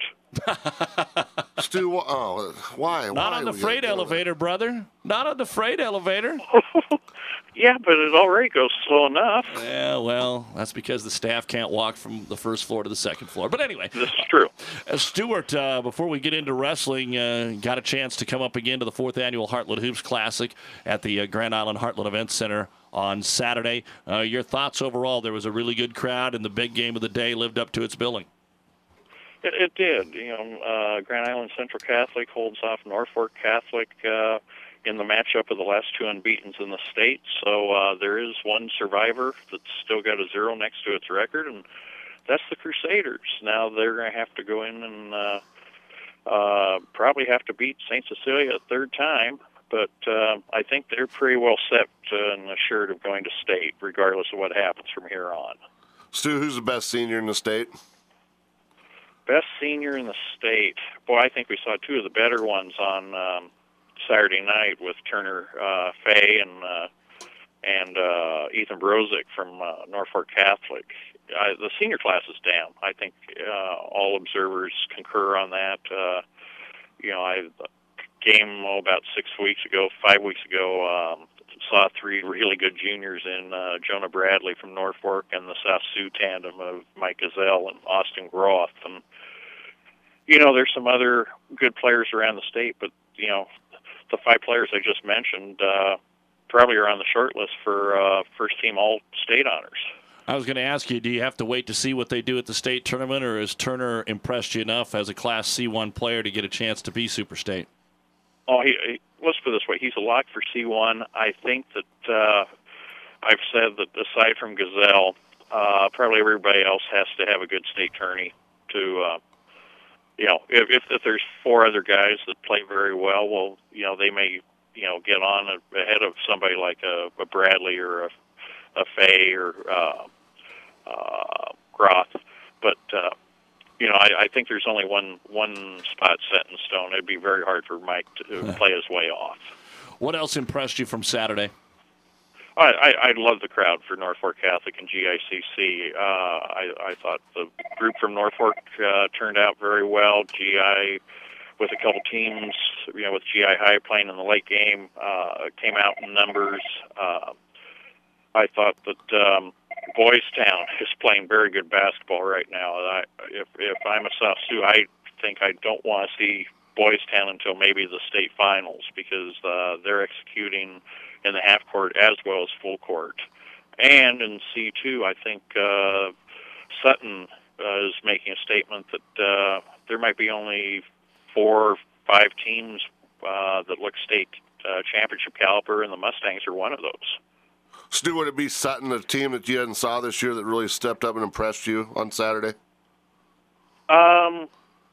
Stu, wh- oh, why? Not why on the we freight gotta do elevator, brother. Not on the freight elevator. Yeah, but it already goes slow enough. Yeah, well, that's because the staff can't walk from the first floor to the second floor. But anyway. This is true. Uh, Stuart, uh, before we get into wrestling, uh, got a chance to come up again to the fourth annual Heartland Hoops Classic at the uh, Grand Island Heartland Event Center on Saturday. Uh, your thoughts overall? There was a really good crowd, and the big game of the day lived up to its billing. It, it did. You know, uh, Grand Island Central Catholic holds off Norfolk Catholic uh, in the matchup of the last two unbeatens in the state. So uh, there is one survivor that's still got a zero next to its record, and that's the Crusaders. Now they're going to have to go in and uh, uh, probably have to beat Saint Cecilia a third time. But uh, I think they're pretty well set uh, and assured of going to state, regardless of what happens from here on. Stu, who's the best senior in the state? Best senior in the state. Boy, I think we saw two of the better ones on um, Saturday night with Turner uh, Fay and uh, and uh, Ethan Brozick from uh, Norfolk Catholic. I, the senior class is down. I think uh, all observers concur on that. Uh, you know, I game oh, about six weeks ago, five weeks ago, um, saw three really good juniors in uh, Jonah Bradley from Norfolk and the South Sioux tandem of Mike Gazelle and Austin Groth. And, you know, there's some other good players around the state, but, you know, the five players I just mentioned uh, probably are on the short list for uh, first-team all-state honors. I was going to ask you, do you have to wait to see what they do at the state tournament, or has Turner impressed you enough as a Class C one player to get a chance to be Super State? Oh, he, he, let's put it this way. He's a lock for C one. I think that uh, I've said that aside from Gazelle, uh, probably everybody else has to have a good state tourney to, uh, you know, if, if, if there's four other guys that play very well, well, you know, they may, you know, get on ahead of somebody like a, a Bradley or a, a Fay or uh, uh, Groth. But, uh, you know, I, I think there's only one one spot set in stone. It'd be very hard for Mike to play his way off. What else impressed you from Saturday? I, I, I love the crowd for Norfolk Catholic and G I C C. Uh, I, I thought the group from Norfolk uh, turned out very well. G I, with a couple teams, you know, with G I High playing in the late game, uh, came out in numbers. Uh, I thought that um, Boys Town is playing very good basketball right now. I, if if I'm a South Sioux, I think I don't want to see Boys Town until maybe the state finals, because uh, they're executing in the half court as well as full court. And in C two, I think uh, Sutton uh, is making a statement that uh, there might be only four or five teams uh, that look state uh, championship caliber, and the Mustangs are one of those. Stu, would it be Sutton, a team that you hadn't saw this year that really stepped up and impressed you on Saturday? Um,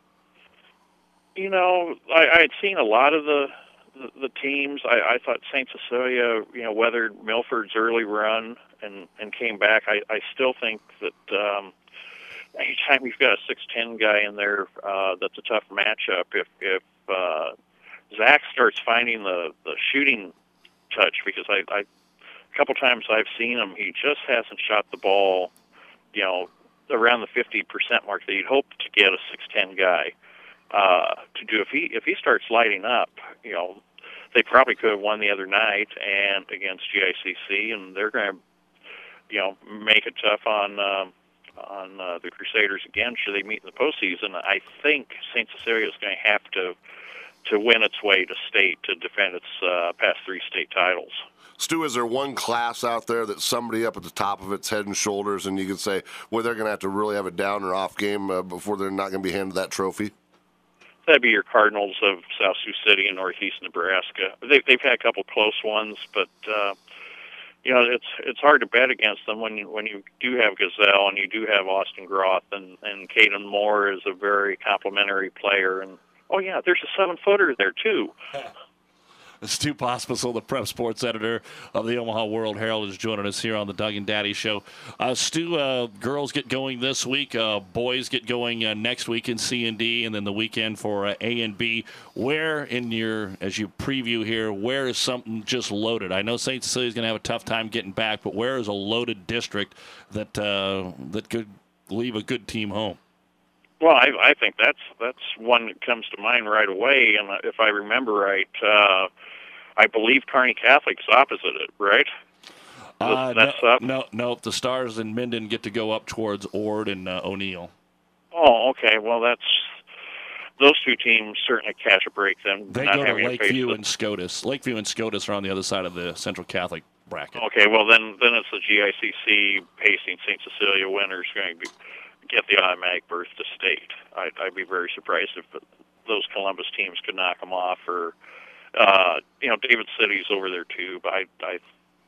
you know, I, I had seen a lot of the the, the teams. I, I thought Saint Cecilia, you know, weathered Milford's early run and, and came back. I, I still think that um, anytime you've got a six ten guy in there, uh, that's a tough matchup. If if uh, Zach starts finding the, the shooting touch, because I, I a couple times I've seen him, he just hasn't shot the ball, you know, around the fifty percent mark that you'd hope to get a six ten guy uh, to do. If he if he starts lighting up, you know, they probably could have won the other night and against G I C C, and they're going to, you know, make it tough on um, on uh, the Crusaders again should they meet in the postseason. I think Saint Cecilia is going to have to to win its way to state to defend its uh, past three state titles. Stu, is there one class out there that somebody up at the top of its head and shoulders, and you can say, well, they're going to have to really have a down or off game uh, before they're not going to be handed that trophy? That'd be your Cardinals of South Sioux City and Northeast Nebraska. They, they've had a couple close ones, but uh, you know, it's it's hard to bet against them when you when you do have Gazelle and you do have Austin Groth, and and Caden Moore is a very complimentary player. And oh yeah, there's a seven footer there too. Stu Pospisil, the prep sports editor of the Omaha World Herald, is joining us here on the Doug and Daddy Show. Uh, Stu, uh, girls get going this week. Uh, boys get going uh, next week in C and D, and then the weekend for uh, A and B. Where in your, as you preview here, where is something just loaded? I know Saint Cecilia's going to have a tough time getting back, but where is a loaded district that uh, that could leave a good team home? Well, I, I think that's that's one that comes to mind right away. And if I remember right, uh, I believe Kearney Catholic's opposite it, right? Uh, that's no, up. no, no. The Stars and Minden get to go up towards Ord and uh, O'Neill. Oh, okay. Well, that's those two teams certainly catch a break then. They not go to having face Lakeview the- and SCOTUS. Lakeview and SCOTUS are on the other side of the Central Catholic bracket. Okay, well then then it's the G I C C Hastings Saint Cecilia winners going to get the automatic berth to state. I'd, I'd be very surprised if those Columbus teams could knock them off. Or uh, you know, David City's over there too, but I I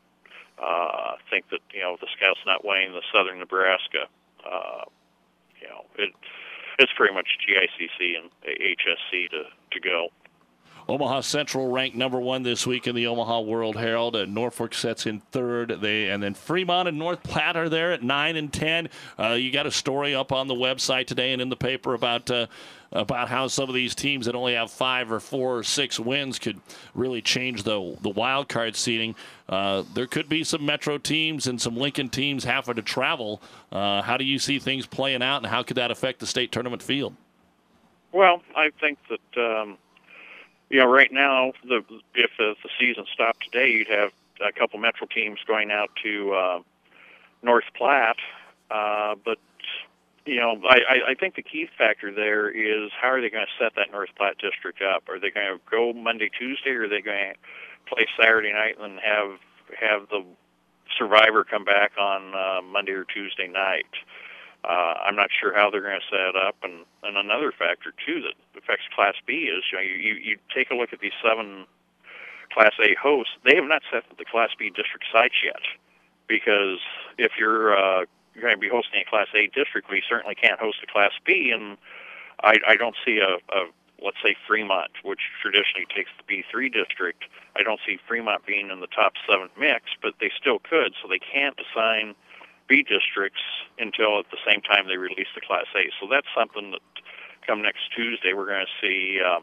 uh, think that you know the Scouts not winning the Southern Nebraska, uh, you know it it's pretty much G I C C and H S C to to go. Omaha Central ranked number one this week in the Omaha World Herald. Uh, Norfolk sets in third. They and then Fremont and North Platte are there at nine and ten. Uh, you got a story up on the website today and in the paper about uh, about how some of these teams that only have five or four or six wins could really change the the wild card seeding. Uh, there could be some Metro teams and some Lincoln teams having to travel. Uh, how do you see things playing out, and how could that affect the state tournament field? Well, I think that. Um, You know, right now, the, if the, the season stopped today, you'd have a couple Metro teams going out to uh, North Platte. Uh, but, you know, I, I, I think the key factor there is how are they going to set that North Platte district up? Are they going to go Monday, Tuesday, or are they going to play Saturday night and then have have the survivor come back on uh, Monday or Tuesday night? Uh, I'm not sure how they're going to set it up, and, and another factor too that affects Class B is you know you, you take a look at these seven Class A hosts. They have not set the Class B district sites yet, because if you're uh, going to be hosting a Class A district, we certainly can't host a Class B, and I, I don't see a, a let's say Fremont, which traditionally takes the B three district. I don't see Fremont being in the top seven mix, but they still could, so they can't assign B districts until at the same time they release the Class A. So that's something that come next Tuesday we're going to see uh,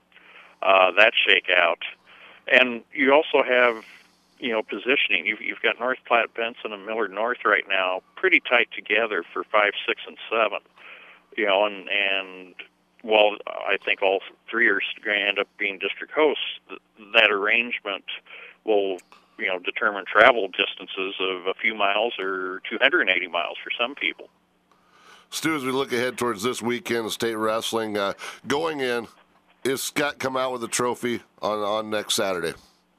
uh, that shake out. And you also have, you know, positioning. You've, you've got North Platte, Benson, and Millard North right now pretty tight together for five, six, and seven. You know, and and while I think all three are going to end up being district hosts, th- that arrangement will, you know, determine travel distances of a few miles or two hundred eighty miles for some people. Stu, as we look ahead towards this weekend of state wrestling, uh, going in, is Scott come out with a trophy on, on next Saturday?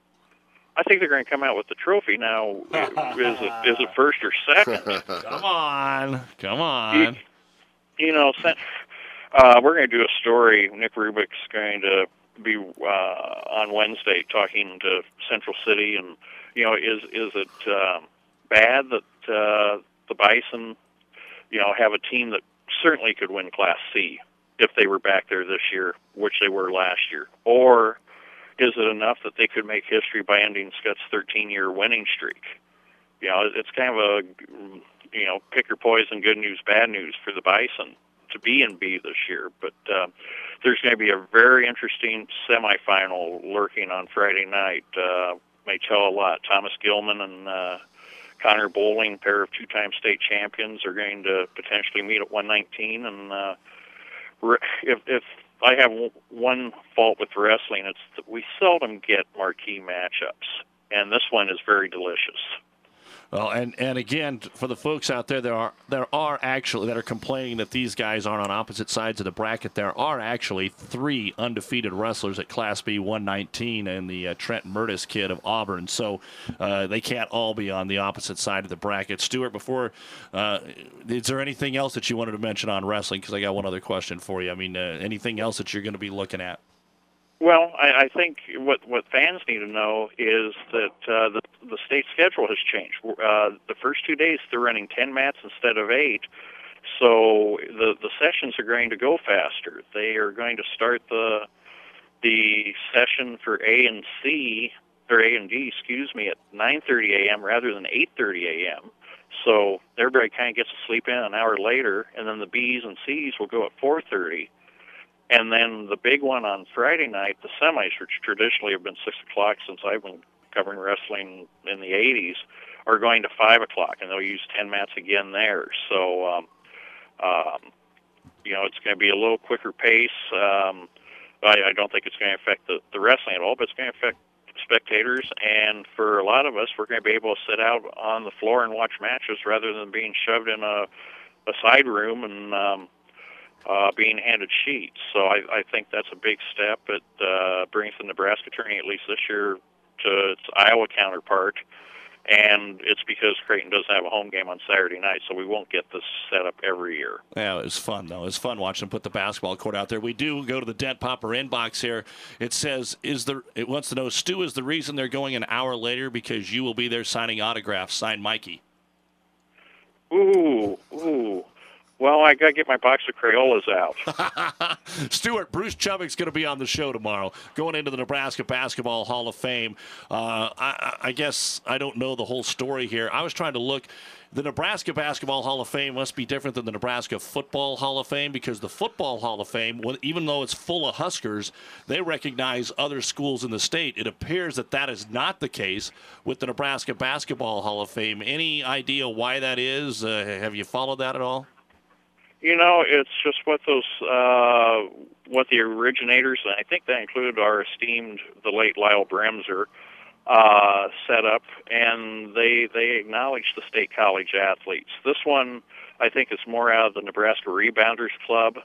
I think they're going to come out with the trophy now. Is it is it first or second? Come on, come on. You, you know, uh, we're going to do a story. Nick Rubik's going to be uh, on Wednesday talking to Central City, and you know, is is it um, bad that uh, the Bison, you know, have a team that certainly could win Class C if they were back there this year, which they were last year, or is it enough that they could make history by ending Scott's thirteen-year winning streak? You know, it's kind of a, you know, pick your poison, good news, bad news for the Bison to be in B this year. But uh, there's going to be a very interesting semifinal lurking on Friday night. Uh, may tell a lot. Thomas Gilman and uh, Connor Bowling, pair of two-time state champions, are going to potentially meet at one nineteen. And uh, if, if I have one fault with wrestling, it's that we seldom get marquee matchups, and this one is very delicious. Well, and, and again, for the folks out there, there are there are actually that are complaining that these guys aren't on opposite sides of the bracket. There are actually three undefeated wrestlers at Class B one nineteen and the uh, Trent Murtis kid of Auburn. So uh, they can't all be on the opposite side of the bracket. Stuart, before, uh, is there anything else that you wanted to mention on wrestling? Because I got one other question for you. I mean, uh, anything else that you're going to be looking at? Well, I, I think what, what fans need to know is that uh, the, the state schedule has changed. Uh, the first two days they're running ten mats instead of eight, so the, the sessions are going to go faster. They are going to start the the session for A and C, or A and D, excuse me, at nine thirty a.m. rather than eight thirty a.m. So everybody kind of gets to sleep in an hour later, and then the B's and C's will go at four thirty. And then the big one on Friday night, the semis, which traditionally have been six o'clock since I've been covering wrestling in the eighties, are going to five o'clock, and they'll use ten mats again there. So, um, um, you know, it's going to be a little quicker pace. Um, I, I don't think it's going to affect the, the wrestling at all, but it's going to affect spectators. And for a lot of us, we're going to be able to sit out on the floor and watch matches rather than being shoved in a, a side room and um, uh, being handed sheets. So I, I think that's a big step. It uh, brings the Nebraska tourney, at least this year, to its Iowa counterpart. And it's because Creighton doesn't have a home game on Saturday night, so we won't get this set up every year. Yeah, it was fun, though. It was fun watching them put the basketball court out there. We do go to the Dent Popper inbox here. It says, is the, it wants to know, Stu, is the reason they're going an hour later because you will be there signing autographs? Sign Mikey. Ooh, ooh. Well, I got to get my box of Crayolas out. Stuart, Bruce Chubbuck's going to be on the show tomorrow, going into the Nebraska Basketball Hall of Fame. Uh, I, I guess I don't know the whole story here. I was trying to look. The Nebraska Basketball Hall of Fame must be different than the Nebraska Football Hall of Fame because the Football Hall of Fame, even though it's full of Huskers, they recognize other schools in the state. It appears that that is not the case with the Nebraska Basketball Hall of Fame. Any idea why that is? Uh, have you followed that at all? You know, it's just what those, uh, what the originators, and I think that included our esteemed, the late Lyle Bremser, uh, set up, and they they acknowledge the state college athletes. This one, I think, is more out of the Nebraska Rebounders Club,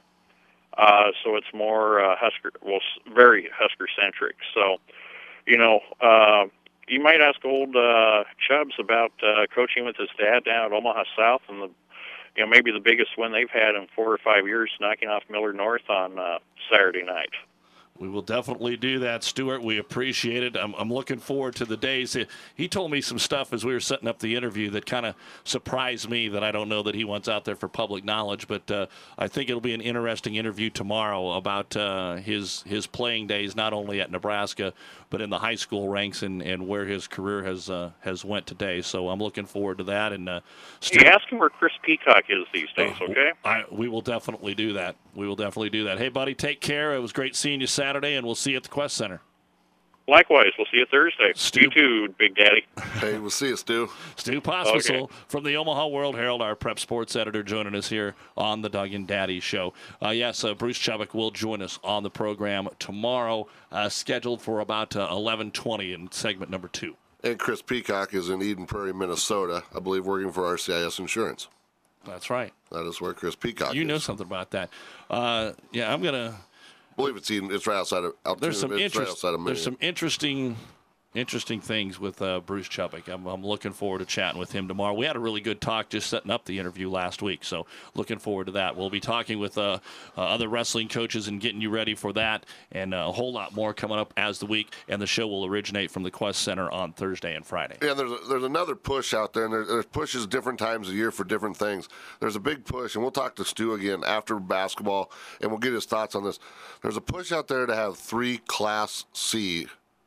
uh, so it's more uh, Husker, well, very Husker-centric. So, you know, uh, you might ask old uh, Chubbs about uh, coaching with his dad down at Omaha South, and the you know, maybe the biggest win they've had in four or five years, knocking off Miller North on uh, Saturday night. We will definitely do that, Stuart. We appreciate it. I'm, I'm looking forward to the days. He, he told me some stuff as we were setting up the interview that kind of surprised me that I don't know that he wants out there for public knowledge. But uh, I think it'll be an interesting interview tomorrow about uh, his his playing days, not only at Nebraska, but in the high school ranks and, and where his career has uh, has went today. So I'm looking forward to that. And uh, Stuart, hey, ask him where Chris Peacock is these days, uh, okay? I, we will definitely do that. We will definitely do that. Hey, buddy, take care. It was great seeing you Saturday, and we'll see you at the Quest Center. Likewise. We'll see you Thursday. Stu. You too, Big Daddy. Hey, we'll see you, Stu. Stu Pospisil Okay. from the Omaha World Herald, our prep sports editor, joining us here on the Doug and Daddy Show. Uh, yes, uh, Bruce Chubbuck will join us on the program tomorrow, uh, scheduled for about uh, eleven twenty in segment number two. And Chris Peacock is in Eden Prairie, Minnesota, I believe working for R C I S Insurance. That's right. That is where Chris Peacock You is. know something about that. Uh, yeah, I'm going to... I believe it's Eden. It's right outside of Altoona. There's some, it's interest, right outside of there's Michigan. some interesting interesting things with uh, Bruce Chubbuck. I'm, I'm looking forward to chatting with him tomorrow. We had a really good talk just setting up the interview last week, so looking forward to that. We'll be talking with uh, uh, other wrestling coaches and getting you ready for that, and uh, a whole lot more coming up as the week, and the show will originate from the Quest Center on Thursday and Friday. Yeah, there's a, there's another push out there, and there, there's pushes different times of year for different things. There's a big push, and we'll talk to Stu again after basketball, and we'll get his thoughts on this. There's a push out there to have three Class C,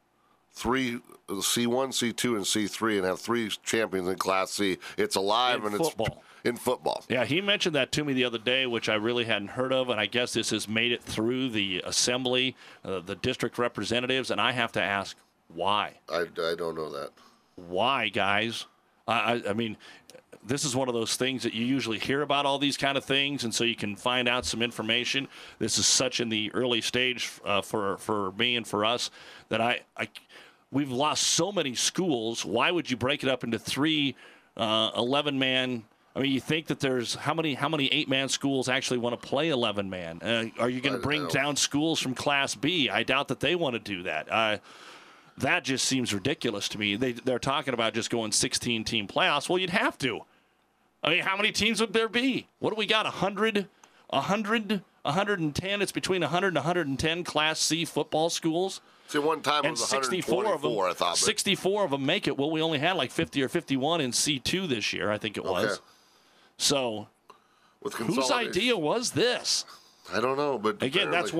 three C one, C two, and C three, and have three champions in Class C. It's alive, In and football. it's in football. Yeah, he mentioned that to me the other day, which I really hadn't heard of, and I guess this has made it through the assembly, uh, the district representatives, and I have to ask, why? I, I don't know that. Why, guys? I, I, I mean, this is one of those things that you usually hear about all these kind of things, and so you can find out some information. This is such in the early stage uh, for for me and for us that I, I we've lost so many schools. Why would you break it up into three uh, eleven-man? I mean, you think that there's how many how many eight-man schools actually want to play eleven-man? Uh, are you going to bring down schools from Class B? I doubt that they want to do that. Uh, that just seems ridiculous to me. They, they're talking about just going sixteen-team playoffs. Well, you'd have to. I mean, how many teams would there be? What do we got, one hundred, one hundred, one hundred ten? It's between one hundred and one hundred ten Class C football schools. See, one time it and was sixty-four of them, I thought. But... sixty-four of them make it. Well, we only had like fifty or fifty-one in C two this year, I think it was. Okay. So With whose idea was this? I don't know, but again, apparently... that's one that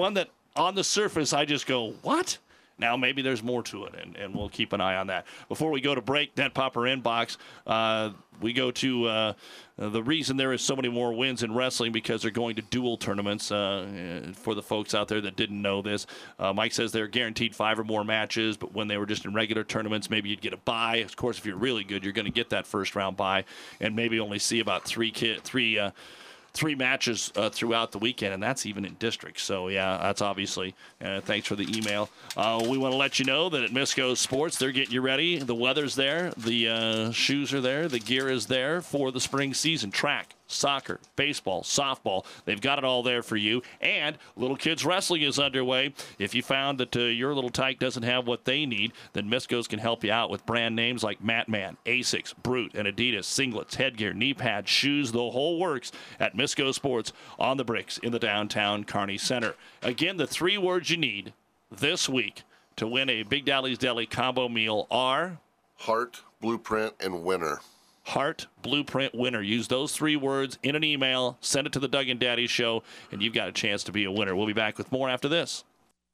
on the surface, I just go, what? Now, maybe there's more to it, and, and we'll keep an eye on that. Before we go to break, Dent Popper Inbox, uh, we go to uh, the reason there is so many more wins in wrestling because they're going to dual tournaments. Uh, for the folks out there that didn't know this, uh, Mike says they're guaranteed five or more matches, but when they were just in regular tournaments, maybe you'd get a bye. Of course, if you're really good, you're going to get that first-round bye and maybe only see about three ki- three uh, three matches uh, throughout the weekend, and that's even in districts. So, yeah, that's obviously. Uh, thanks for the email. Uh, we want to let you know that at Misco Sports, they're getting you ready. The weather's there. The uh, shoes are there. The gear is there for the spring season. Track, soccer, baseball, softball. They've got it all there for you. And little kids wrestling is underway. If you found that uh, your little tyke doesn't have what they need, then Misco's can help you out with brand names like Matman, Asics, Brute, and Adidas, singlets, headgear, knee pads, shoes, the whole works at Misco Sports on the bricks in the downtown Kearney Center. Again, the three words you need this week to win a Big Daddy's Deli combo meal are Heart, Blueprint, and Winner. Heart, Blueprint, Winner. Use those three words in an email, send it to the Doug and Daddy Show, and you've got a chance to be a winner. We'll be back with more after this.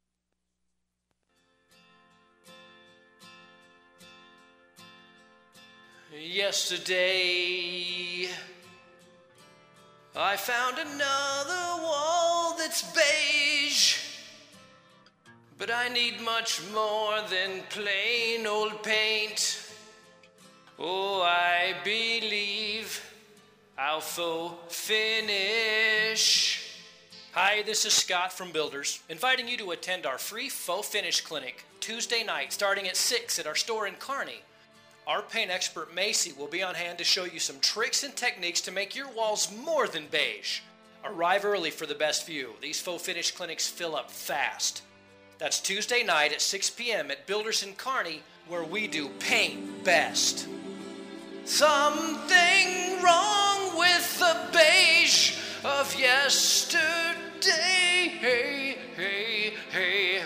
Yesterday, I found another wall that's beige, but I need much more than plain old paint. Oh, I believe I'll faux finish. Hi, this is Scott from Builders, inviting you to attend our free faux finish clinic Tuesday night starting at six at our store in Kearney. Our paint expert Macy will be on hand to show you some tricks and techniques to make your walls more than beige. Arrive early for the best view. These faux finish clinics fill up fast. That's Tuesday night at six p.m. at Builders in Kearney, where we do paint best. Something wrong with the beige of yesterday. Hey, hey, hey.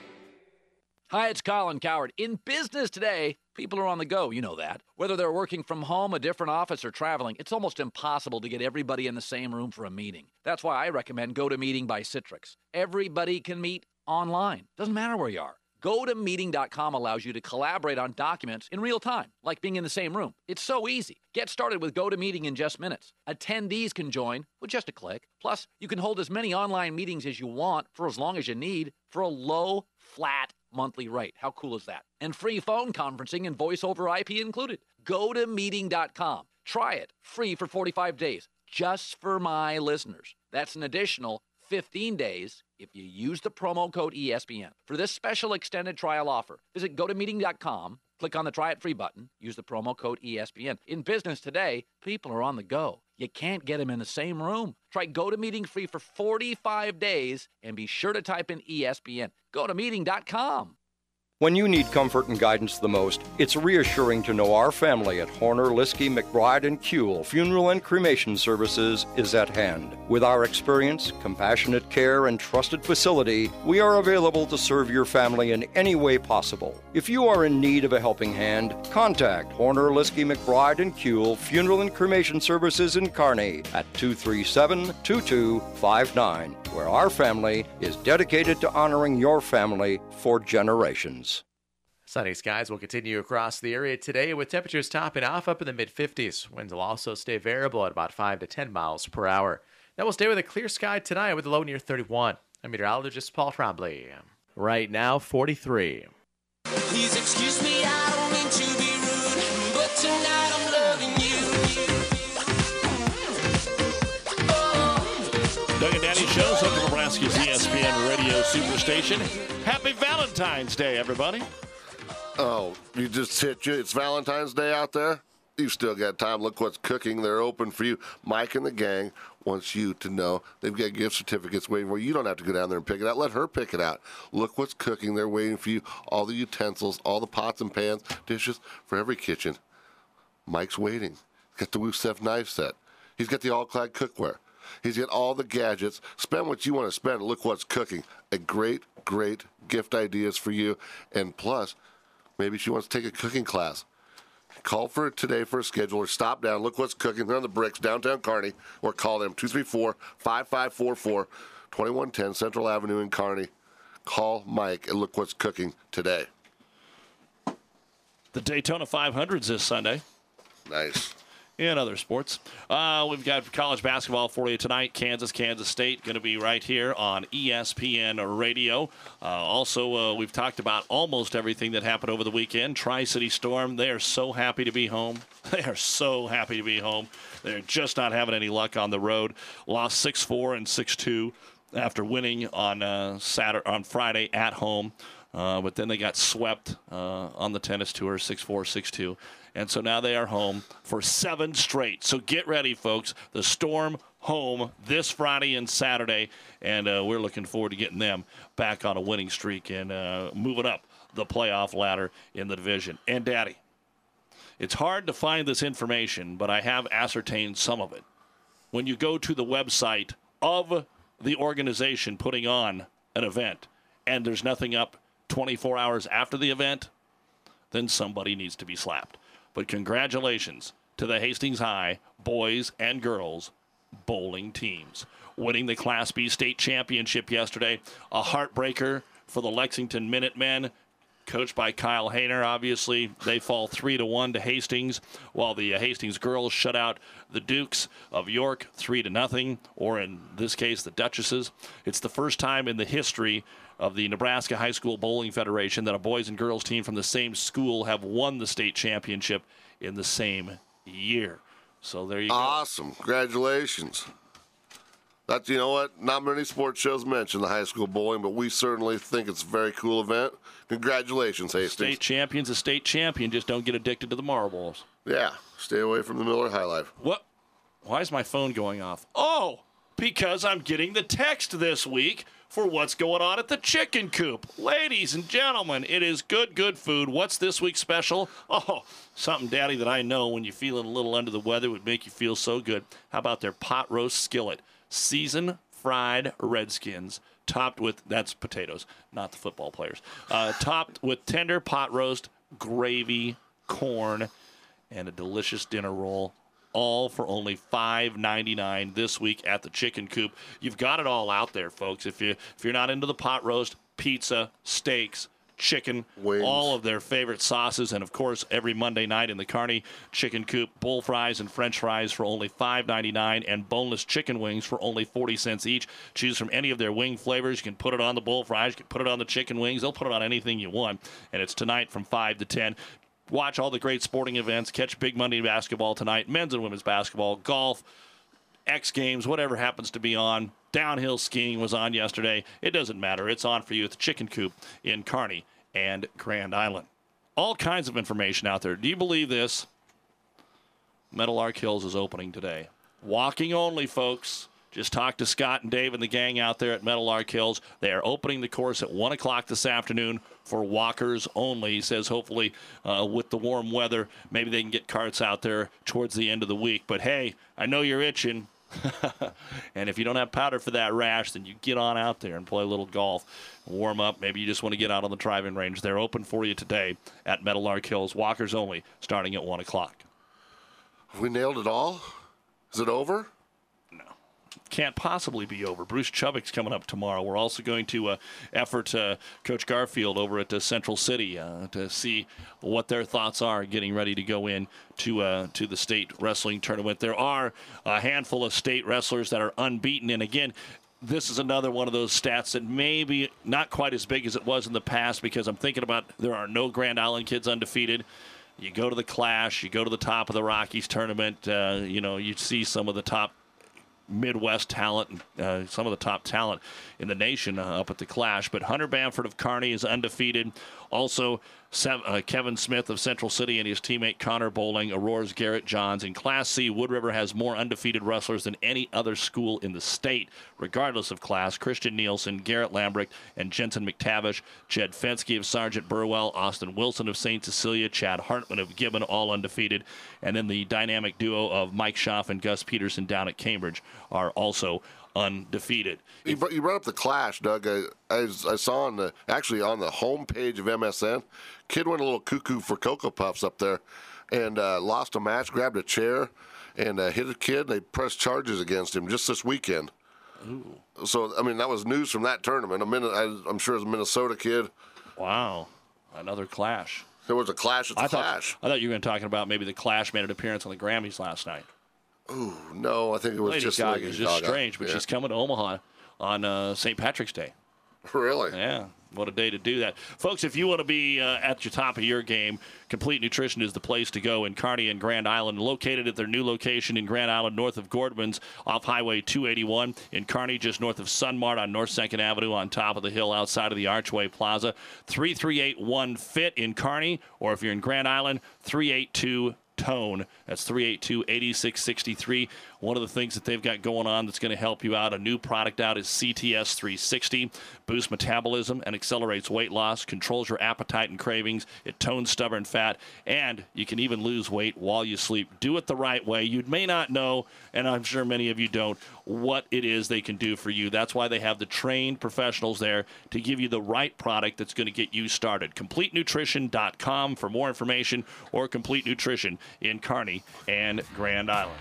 Hi, it's Colin Coward. In business today, people are on the go, you know that. Whether they're working from home, a different office, or traveling, it's almost impossible to get everybody in the same room for a meeting. That's why I recommend GoToMeeting by Citrix. Everybody can meet online. Doesn't matter where you are. go to meeting dot com allows you to collaborate on documents in real time, like being in the same room. It's so easy. Get started with GoToMeeting in just minutes. Attendees can join with just a click. Plus, you can hold as many online meetings as you want for as long as you need for a low, flat monthly rate. How cool is that? And free phone conferencing and voice over I P included. go to meeting dot com. Try it free for forty-five days, just for my listeners. That's an additional fifteen days if you use the promo code E S P N. For this special extended trial offer, visit go to meeting dot com, click on the Try It Free button, use the promo code E S P N. In business today, people are on the go. You can't get them in the same room. Try GoToMeeting free for forty-five days and be sure to type in E S P N. go to meeting dot com. When you need comfort and guidance the most, it's reassuring to know our family at Horner, Liskey, McBride, and Kuehl Funeral and Cremation Services is at hand. With our experience, compassionate care, and trusted facility, we are available to serve your family in any way possible. If you are in need of a helping hand, contact Horner, Liskey, McBride, and Kuehl Funeral and Cremation Services in Kearney at two three seven, two two five nine, where our family is dedicated to honoring your family for generations. Sunny skies will continue across the area today with temperatures topping off up in the mid fifties. Winds will also stay variable at about five to ten miles per hour. Then we'll stay with a clear sky tonight with a low near thirty-one. I'm meteorologist Paul Trombley. Right now, forty-three. Please excuse me, I don't mean to be rude, but tonight I'm loving you. Oh. Doug and Daddy Show, Central Nebraska's E S P N Radio Superstation. Happy Valentine's Day, everybody. Oh, you just hit you. It's Valentine's Day out there. You've still got time. Look what's cooking. They're open for you. Mike and the gang wants you to know they've got gift certificates waiting for you. You don't have to go down there and pick it out. Let her pick it out. Look what's cooking. They're waiting for you. All the utensils, all the pots and pans, dishes for every kitchen. Mike's waiting. He's got the Woosef knife set. He's got the all-clad cookware. He's got all the gadgets. Spend what you want to spend. Look what's cooking. A great, great gift ideas for you. And plus, maybe she wants to take a cooking class. Call for it today for a schedule or stop down. Look what's cooking. They're on the bricks, downtown Kearney. Or call them two three four, five five four four, two one one zero Central Avenue in Kearney. Call Mike and look what's cooking today. The Daytona five hundreds this Sunday. Nice. In other sports, uh, we've got college basketball for you tonight. Kansas, Kansas State, going to be right here on E S P N Radio. Uh, also, uh, we've talked about almost everything that happened over the weekend. Tri-City Storm, they are so happy to be home. They are so happy to be home. They're just not having any luck on the road. Lost six four and six two after winning on uh, Saturday, on Friday at home. Uh, but then they got swept uh, on the tennis tour, six four, six two. And so now they are home for seven straight. So get ready, folks. The Storm home this Friday and Saturday. And uh, we're looking forward to getting them back on a winning streak and uh, moving up the playoff ladder in the division. And, Daddy, it's hard to find this information, but I have ascertained some of it. When you go to the website of the organization putting on an event and there's nothing up twenty-four hours after the event, then somebody needs to be slapped. But congratulations to the Hastings High boys and girls bowling teams, winning the Class B state championship yesterday. A heartbreaker for the Lexington Minutemen, coached by Kyle Hayner. Obviously, they fall three to one to Hastings, while the uh, Hastings girls shut out the Dukes of York three to nothing, or in this case, the Duchesses. It's the first time in the history of the Nebraska High School Bowling Federation that a boys and girls team from the same school have won the state championship in the same year. So there you go. Awesome. Congratulations. That's, you know what, not many sports shows mention the high school bowling, but we certainly think it's a very cool event. Congratulations, Hastings. State champion's a state champion. Just don't get addicted to the marbles. Yeah, stay away from the Miller High Life. What? Why is my phone going off? Oh, because I'm getting the text this week for what's going on at the Chicken Coop. Ladies and gentlemen, it is good, good food. What's this week's special? Oh, something, Daddy, that I know when you're feeling a little under the weather would make you feel so good. How about their pot roast skillet? Seasoned fried Redskins, topped with, that's potatoes, not the football players, uh, topped with tender pot roast, gravy, corn, and a delicious dinner roll. All for only five ninety-nine this week at the Chicken Coop. You've got it all out there, folks. If you if you're not into the pot roast, pizza, steaks, chicken, wings, all of their favorite sauces, and of course every Monday night in the Kearney Chicken Coop, bull fries and French fries for only five ninety-nine, and boneless chicken wings for only forty cents each. Choose from any of their wing flavors. You can put it on the bull fries, you can put it on the chicken wings. They'll put it on anything you want, and it's tonight from five to ten. Watch all the great sporting events. Catch Big Monday basketball tonight, men's and women's basketball, golf, X Games, whatever happens to be on. Downhill skiing was on yesterday. It doesn't matter. It's on for you at the Chicken Coop in Kearney and Grand Island. All kinds of information out there. Do you believe this? Meadowlark Hills is opening today. Walking only, folks. Just talk to Scott and Dave and the gang out there at Meadowlark Hills. They are opening the course at one o'clock this afternoon for walkers only. He says hopefully uh, with the warm weather, maybe they can get carts out there towards the end of the week. But, hey, I know you're itching. And if you don't have powder for that rash, then you get on out there and play a little golf, warm up. Maybe you just want to get out on the driving range. They're open for you today at Meadowlark Hills. Walkers only, starting at one o'clock. Have we nailed it all? Is it over? Can't possibly be over. Bruce Chubbuck's coming up tomorrow. We're also going to uh, effort uh, Coach Garfield over at uh, Central City uh, to see what their thoughts are getting ready to go in to, uh, to the state wrestling tournament. There are a handful of state wrestlers that are unbeaten, and again, this is another one of those stats that maybe not quite as big as it was in the past, because I'm thinking about there are no Grand Island kids undefeated. You go to the Clash, you go to the top of the Rockies tournament, uh, you know, you see some of the top Midwest talent, uh, some of the top talent in the nation uh, up at the Clash. But Hunter Bamford of Kearney is undefeated. Also, Sev- uh, Kevin Smith of Central City and his teammate Connor Bowling, Aurora's Garrett Johns. In Class C, Wood River has more undefeated wrestlers than any other school in the state, regardless of class. Christian Nielsen, Garrett Lambrick, and Jensen McTavish. Jed Fensky of Sergeant Burwell, Austin Wilson of Saint Cecilia, Chad Hartman of Gibbon, all undefeated. And then the dynamic duo of Mike Schaff and Gus Peterson down at Cambridge are also undefeated. You brought, you brought up the Clash, Doug. I, I, I saw on the actually on the home page of M S N, kid went a little cuckoo for Cocoa Puffs up there, and uh, lost a match, grabbed a chair, and uh, hit a kid. They pressed charges against him just this weekend. Ooh. So, I mean, that was news from that tournament. A minute, I, I'm sure it was a Minnesota kid. Wow. Another clash. There was a clash at the I clash. Thought, I thought you were going to talking about maybe the Clash made an appearance on the Grammys last night. Ooh, no, I think it was Lady just Gaga Lady is just Gaga. strange, but Yeah. she's coming to Omaha on uh, Saint Patrick's Day. Really? Yeah. What a day to do that. Folks, if you want to be uh, at your top of your game, Complete Nutrition is the place to go in Kearney and Grand Island. Located at their new location in Grand Island, north of Gordman's, off Highway two eighty-one. In Kearney, just north of Sunmart on North second Avenue on top of the hill outside of the Archway Plaza. three three eight one F I T in Kearney, or if you're in Grand Island, three eight two Tone. That's three eight two, eight six six three. One of the things that they've got going on that's going to help you out, a new product out, is C T S three sixty. Boosts metabolism and accelerates weight loss, controls your appetite and cravings. It tones stubborn fat, and you can even lose weight while you sleep. Do it the right way. You may not know, and I'm sure many of you don't, what it is they can do for you. That's why they have the trained professionals there to give you the right product that's going to get you started. complete nutrition dot com for more information, or Complete Nutrition in Kearney and Grand Island.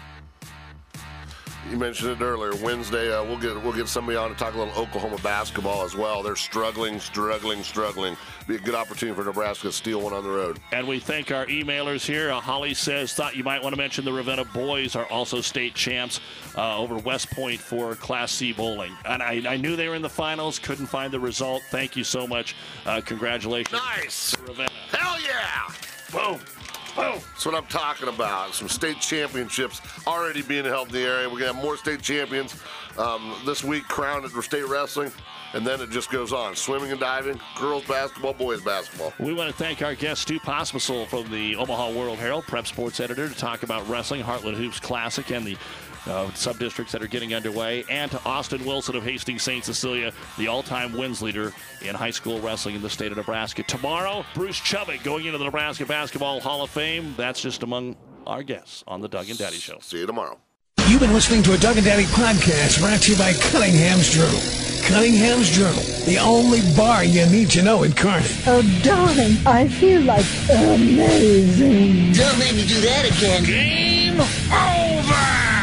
You mentioned it earlier. Wednesday, uh, we'll get we'll get somebody on to talk a little Oklahoma basketball as well. They're struggling, struggling, struggling. Be a good opportunity for Nebraska to steal one on the road. And we thank our emailers here. Uh, Holly says, thought you might want to mention the Ravenna boys are also state champs uh, over West Point for Class C bowling. And I, I knew they were in the finals, couldn't find the result. Thank you so much. Uh, congratulations. Nice. Ravenna. Hell yeah. Boom. Boom. That's what I'm talking about. Some state championships already being held in the area. We're going to have more state champions um, this week crowned at state wrestling. And then it just goes on. Swimming and diving, girls basketball, boys basketball. We want to thank our guest, Stu Posmusel from the Omaha World Herald, Prep Sports Editor, to talk about wrestling, Heartland Hoops Classic, and the uh, sub-districts that are getting underway, and to Austin Wilson of Hastings Saint Cecilia, the all-time wins leader in high school wrestling in the state of Nebraska. Tomorrow, Bruce Chubbuck going into the Nebraska Basketball Hall of Fame. That's just among our guests on the Doug and Daddy Show. See you tomorrow. You've been listening to a Doug and Daddy podcast brought to you by Cunningham's Journal. Cunningham's Journal, the only bar you need to know in Kearney. Oh, darling, I feel like amazing. Don't make me do that again. Game over!